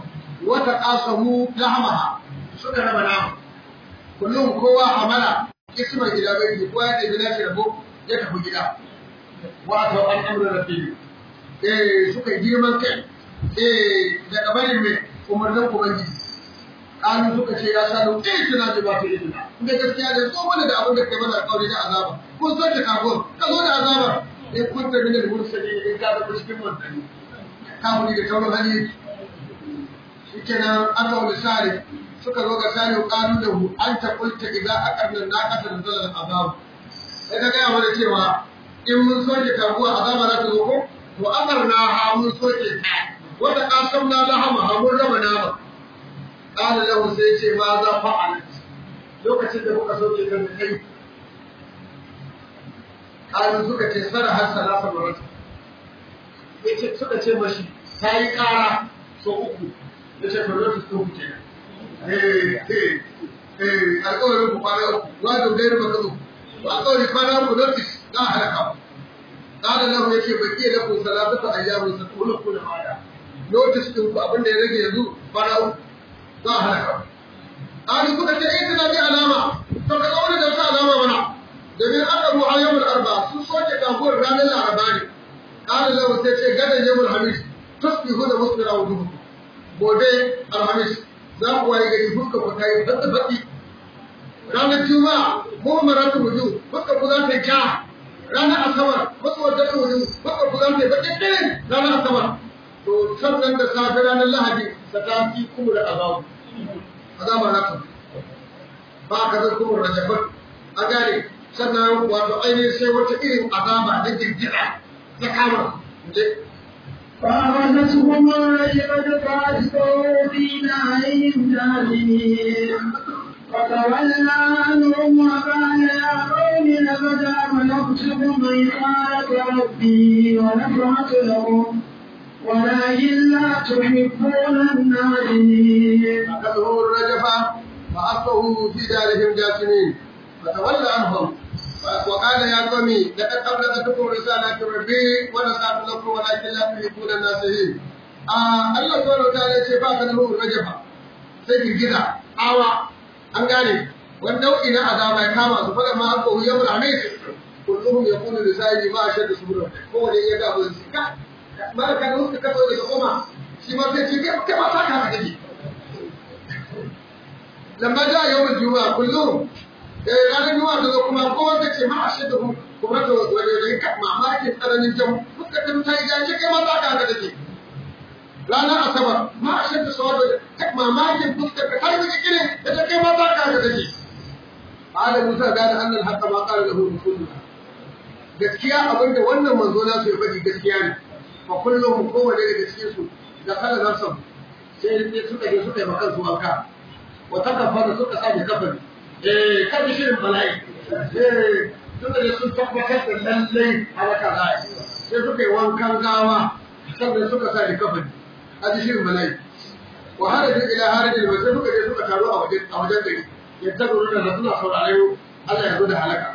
[SPEAKER 2] wata qasamu lahmaha suka raba nama kullum kowa amala isma ila bai kowa da gida shi rabo ya tafi gida wato an amra rabbi eh suka girman kai eh da kabarin mai umarnin ubangiji kanu suka ce ya sa dauke tana da ba ta idina inda gaskiya ne so mana da abin da kai mana kauri da azaba kun san da kafo ka zo da azaba eh kun ta da mursali in ka da cikin wannan kafuri da sauran hali shikenan aka wani sare suka zo ga sare kanu da hu an ta kulta idza aqadna naqata da zalal azab sai ka ga mana cewa in mun soke kabuwa azaba za ta zo ko to amarna ha mun soke ta wata kasamna lahama mun raba nama qala lahu sai ce ma za fa'alat lokacin da kuka soke kan kai kalu suka ce sara har salasa marat yace suka ce mashi sai kara so uku yace to lokacin to kuke eh eh eh alƙawarin ku fara uku wato dai ba ka zo alƙawarin fara ku lokacin da halaka qala lahu yace baki da ku salatu ayyamin satulu kullu maya notice din ku abin da ya rage yanzu fara uku za a halaka. Ani suka ce in tana bi alama, to ka wani da wata alama mana. Domin aka ruwa yawmul arba sun soke kafuwar ranar laraba ne. Kana lahu sai ce gadan yawmul hamis tusbihu da musbira wujuhu. Gobe alhamis za ku waye gari fuska ku kai fadi fadi. Ranar juma'a mu maratu wujuhu fuska ku za ta yi ja. Ranar asabar wasu wadda wujuhu fuska ku za ta yi baki ɗin ranar asabar. To sannan da safe ranar lahadi sadafi kuma da azabu. Azaba na kan ba ka zan kuma rajabar a gane sannan wato ainihin sai wata irin azaba na girgira ta kama
[SPEAKER 1] فأخذتهم الرجفة فأسقوا في نارهم جاثمين فتولى عنهم وقال يا قوم لقد أبلغتكم رسالة ربي ونفعت لكم ولكن لا تحبون النادمين
[SPEAKER 2] فأخذهم الرجفة فأصبحوا في دارهم جاثمين فتولى عنهم وقال يا قوم لقد أبلغتكم رسالة ربي ونصحت لكم ولكن لا تحبون الناصحين الله سبحانه وتعالى يقول فأخذهم الرجفة sai gida awa an gane wani nau'i na azaba ya kama su fada ma abu yawmul hamis kulluhum yaqulu li sahibi ma ashadda subura ko wanda ya ga abin ka malaka da suka kafa daga kuma shi ma sai ce kai ba saka ka dake lamma ja yawmul juma'a kullum eh ranar juma'a da kuma ko wanda ce ma ashadda kuma to wanda ya ka mamakin tsananin jam suka tunta ya ce kai ma saka ka dake ranar asabar ma ashadda sawaba kai mamakin fuskar ka kai miki kire da kai ma saka ka dake ala musa ga da annal haqqa ma qala lahu rasulullah gaskiya abinda wannan manzo na su ya faɗi gaskiya ne fa kullum kowanne daga cikin su da kala zarsa sai sai suka je suka yi maka su wanka wa takafara suka sa da kafari eh kada shirin bala'i eh suka je sun tabbatar da lallai halaka zai sai suka yi wankan gawa sannan suka sa da kafari kada shirin bala'i wa haraju ila harajil masai suka je suka taro a wajen a wajen gari yadda gurin da suna saurare Allah ya zo da halaka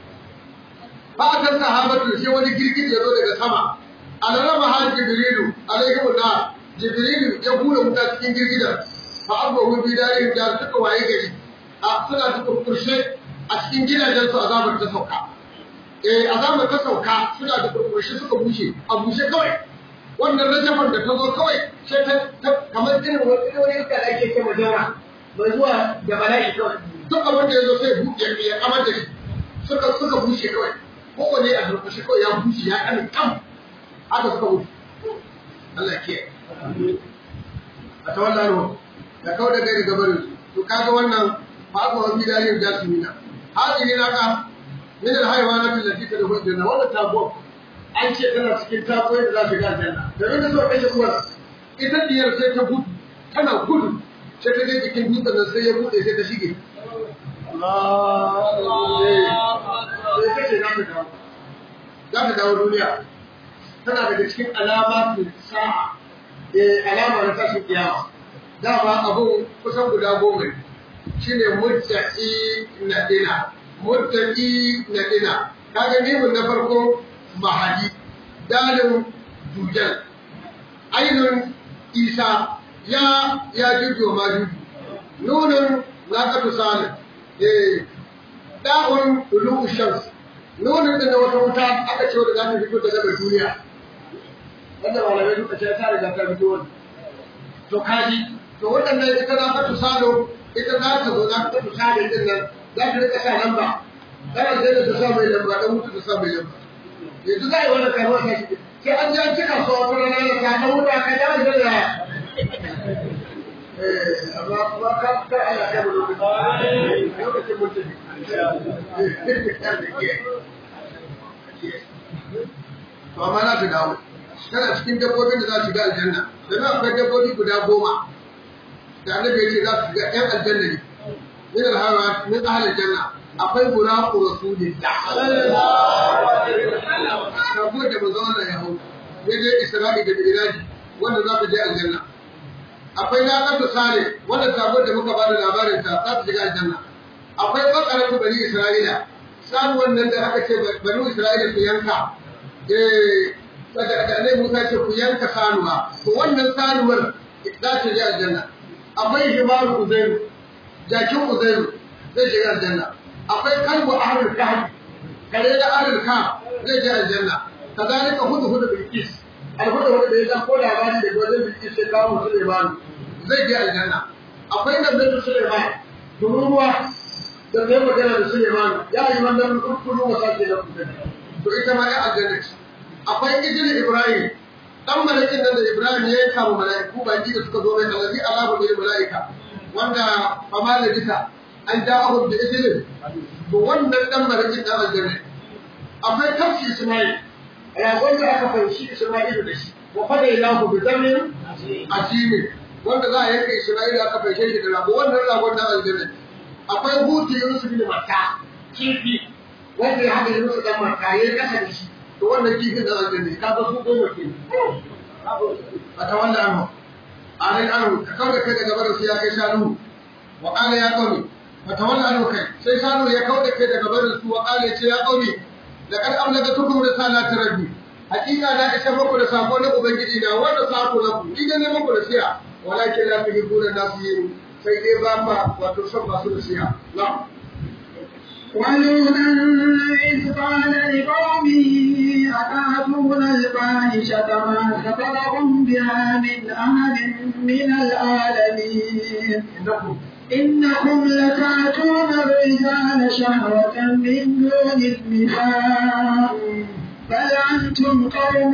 [SPEAKER 2] ba ta sahabatu sai wani girgije ya zo daga sama alarama har jibrilu alaihi wa jibrilu ya hura wuta cikin girgidan fa abu bi dari da suka waye gari a suna da kurkurshe a cikin gidajen su azabar ta sauka eh azabar ta sauka suna da kurkurshe suka bushe a bushe kawai wannan rajafar da ta zo kawai sai ta kamar irin wani wani da ake ce majara mai zuwa da bala'i kawai duk abin da ya zo sai buɗe ya kamar da shi suka suka bushe kawai kowane a durkushe kawai ya bushe ya kame kam haka suka wuce Allah ya kiyaye a tawalla ruwa da kawai da gari gabarin su to kaga wannan fa aka wani dalilin jasmina hadiri naka min alhaywanat allati tadkhulu janna wannan tabo an ce tana cikin taboyi da za su ga janna da rinka so kashe uwar ita diyar sai ta gudu tana gudu sai ta je cikin dutsen nan sai ya bude sai ta shige Allah sai ta ce za ta dawo za ta dawo duniya tana daga cikin alamatin sa'a eh alama na tashin kiyama dama abu kusan guda goma ne shine muttaqi na dina muttaqi na dina kaga mimun na farko mahadi dalin dujal ainun isa ya ya juju ma juju nunun naqatu salih eh da'un ulu shams nunun din da wata wuta aka ce wanda za ta fito daga duniya wanda malamai suka ce ta riga ta fito wannan to kaji to waɗannan ita naqatu salo ita za ta zo za ta salo din nan za ta rika sa lamba kana da ta sa mai lamba dan mutu ta sa mai lamba yanzu za a yi wannan karuwa ta shi sai an ji an cika so wata rana da ta ɗan wuta ka ja da ya eh amma kuma ka ka ala ka mu lokaci lokacin mutum to amma na ta dawo kana cikin dabbobin da za su ga aljanna dan akwai dabbobi guda goma da annabi ya ce za su ga ɗan aljanna ne min al-hawa min ahli janna akwai buraqu rasulillah sabo da manzo Allah ya hau ya je Isra'i da Mi'raji wanda za ta je aljanna akwai naqatu sale wanda sabo da muka bada labarin ta za ta je aljanna akwai bakarar bani Isra'ila sabu wannan da aka ce bani Isra'ila su yanka eh da da ne Musa ce ku yanka sanuwa to wannan sanuwar za ta je aljanna akwai himaru uzairu jakin uzairu zai je aljanna akwai kalbu ahlul kahf kare da ahlul kahf zai je aljanna kazalika hudu hudu bilqis al hudu hudu da ya ko labari da wajen bilqis sai kawo Sulaiman zai je aljanna akwai nabi Sulaiman duruwa da ne magana da Sulaiman ya yi wannan kullu wasake da kuma to ita ma ya aljanna akwai ijil Ibrahim dan malakin nan da Ibrahim ya yi kawo malaiku baki da suka zo mai allazi Allahu bil malaika wanda famala bisa an da'ahu da ijilin to wannan dan malakin dan aljanna akwai tafsi Ismail ragon da aka fanshi Ismail da shi wa fada ilahu bi damin azim wanda za a yanka Ismail aka fanshe shi da rago wannan ragon dan aljanna akwai huti Yusuf bin Matta kifi wanda ya haɗa Yusuf dan Matta ya kasa da shi to wannan kifin dan aljanna ka ga su goma ke a ta wannan anhu alai anhu ka kauda kai daga barin su ya kai shanu wa qala ya qawmi fatawalla anhu kai sai shanu ya kauda kai daga barin su wa qala ce ya qawmi laqad amlakatukum risalati rabbi hakika na isa muku da sako na ubangiji na wanda sako na ku idan ne muku da siya walakin la tuhibbuna nasiyin sai dai ba ba wato son masu da siya na'am
[SPEAKER 1] ولولا إذ قال لقومه أتأتون الفاحشة ما سبقكم بها من أحد من العالمين إنكم لتأتون الرجال شهوة من دون النساء بل أنتم قوم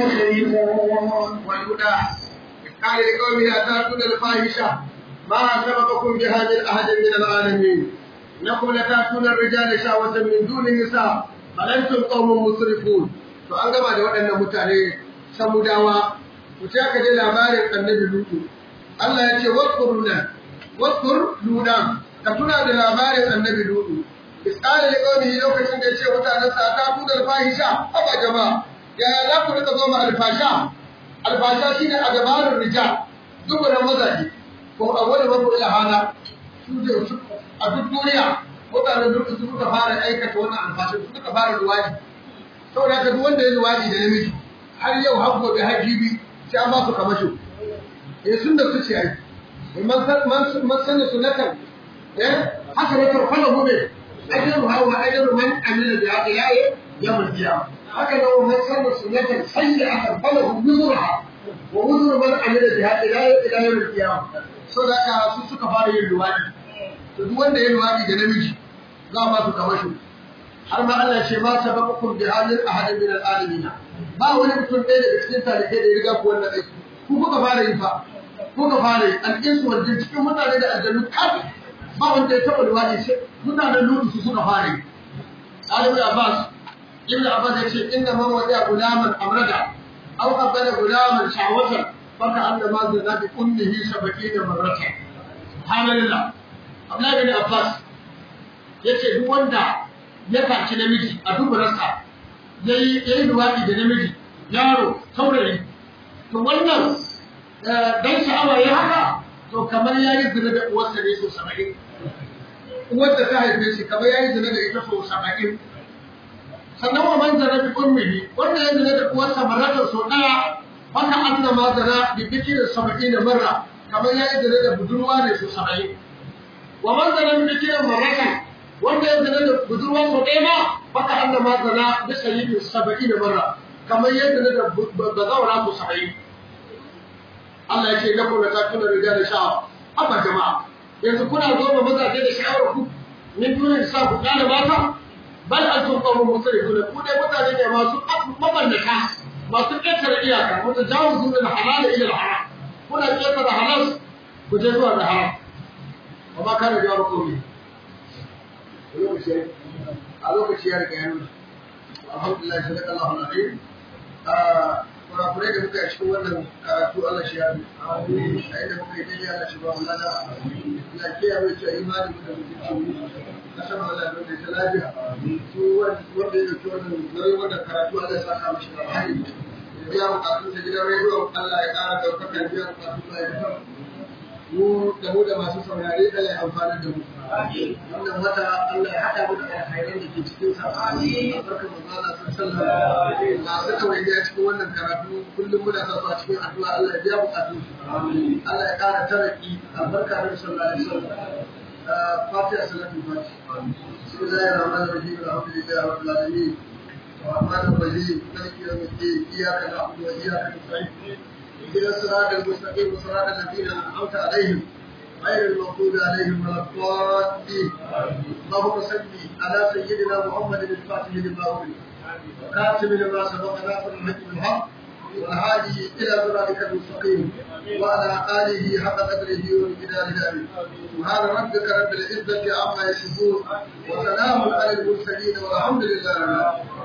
[SPEAKER 1] مسرفون
[SPEAKER 2] ولولا إذ قال لقومه أتأتون الفاحشة ما سبقكم بها من أحد من العالمين إنكم لتأتون الرجال شهوة من دون النساء بل أنتم قوم مسرفون to an gama da waɗannan mutane samudawa ku ta ka je labarin annabi lutu Allah ya ce wadkur nan wadkur ludan ka tuna da labarin annabi lutu isqala li qawmihi lokacin da ya ce mutanen sa ta ku da fahisha aba jama'a ya la ku rika zo ma alfasha alfasha shine adabarul rijal duburan mazaji ko awwal mabu ilhana su je su a duk duniya mutanen duk su suka fara aikata wannan alfasha su suka fara ruwaji saboda haka duk wanda ya luwaɗi da namiji har yau har gobe har jibi sai an ba su kamasho eh sun da su ce ai man san man san sunatan eh hasanatul falahu bi ajru hawa ajru man amila bi aqiyahi yawm al-qiyamah haka nan man san sunatan sayyi'atan falahu wuzruha wa wuzru man amila bi aqiyahi ila yawm al-qiyamah saboda haka su suka fara yin luwaɗi to duk wanda ya luwaɗi da namiji za a ba su kamasho har ma Allah ce ma sabaqukum bi halin ahad min al-alamin ba wani mutum ɗaya daga cikin talibai da ya riga ku wannan aiki ku kuka fara yi fa kuka fara yi al-ins wal jin cikin mutane da aljannu kaf ba wanda ya taɓa luwaɗi sai mutanen lutu su suka fara yi Ibn Abbas Ibn Abbas ya ce inna man wadi'a gulaman amrada aw qabala gulaman shawatan faka anna ma zana bi ummihi sabaqina marratan subhanallah Abdullah ibn Abbas yace duk wanda ya kaci namiji a dubarsa ya yi luwaɗi da namiji yaro saurayi to wannan dan sha'awa ya haka to kamar ya yi zina da uwarsa ne so saba'in uwarsa ta haife shi kamar ya yi zina da ita so saba'in sannan wa man zana bi ummihi wanda ya zina da uwarsa marratan so ɗaya haka anna ma zana bi bikirin saba'in da marra kamar ya yi zane da budurwa ne su saba'in wa man zana min kiran marratan wanda ya zane da budurwa su ɗaya ma baka anna ma zana bi sayyidin saba'in marra kamar ya zane da bazawara su saba'in Allah ya ce na kuna ta tuna riga da sha'awa abba jama'a yanzu kuna zo ma mazaje da sha'awar ku min dole da sa ku kana mata bal antum qawmun musrifun ku dai mutane ne masu mabannaka masu ƙetare iyaka wanda jawo zuwa da halal ila haram kuna ƙetare halal ku je zuwa da haram amma kana jawo komai lokaci a lokaci ya riga ya nuna alhamdulillah sadaka Allahu alazim ah kurakurai da muka yi cikin wannan karatu Allah shi ya bi a inda muka yi daidai Allah shi ba mu lada na kiyaye ta imani da mutunci kasar Allah da ta lafiya su wanda ya dauki wannan nauyi wannan karatu Allah ya saka mishi da alheri ya biya bukatun ta gidan rediyo Allah ya kara daukakar biya bukatun ta ya fitar mu da mu da masu saurare Allah ya amfana da mu wannan wata Allah ya haɗa mu da alkhairan da ke cikin sa albarkar manzo Allah sallallahu alaihi wasallam masu kawai cikin wannan karatu kullum muna sa su a cikin addu'a Allah ya biya bukatun su Allah ya kara taraki albarka da sallallahu alaihi wasallam فاتحة صلاة الفاتحة بسم الله الرحمن الرحيم الحمد لله رب العالمين الرحمن الرحيم مالك يوم الدين إياك نعبد وإياك نستعين اهدنا الصراط المستقيم صراط الذين أنعمت عليهم غير المغضوب عليهم ولا الضالين اللهم صل على سيدنا محمد الفاتح لما أغلق وكاتب لما سبق ناصر الحق بالحق والهادي إلى صراطك المستقيم وعلى آله حق قدره ومقداره العظيم سبحان ربك رب العزة عما يصفون وسلام على المرسلين والحمد لله رب العالمين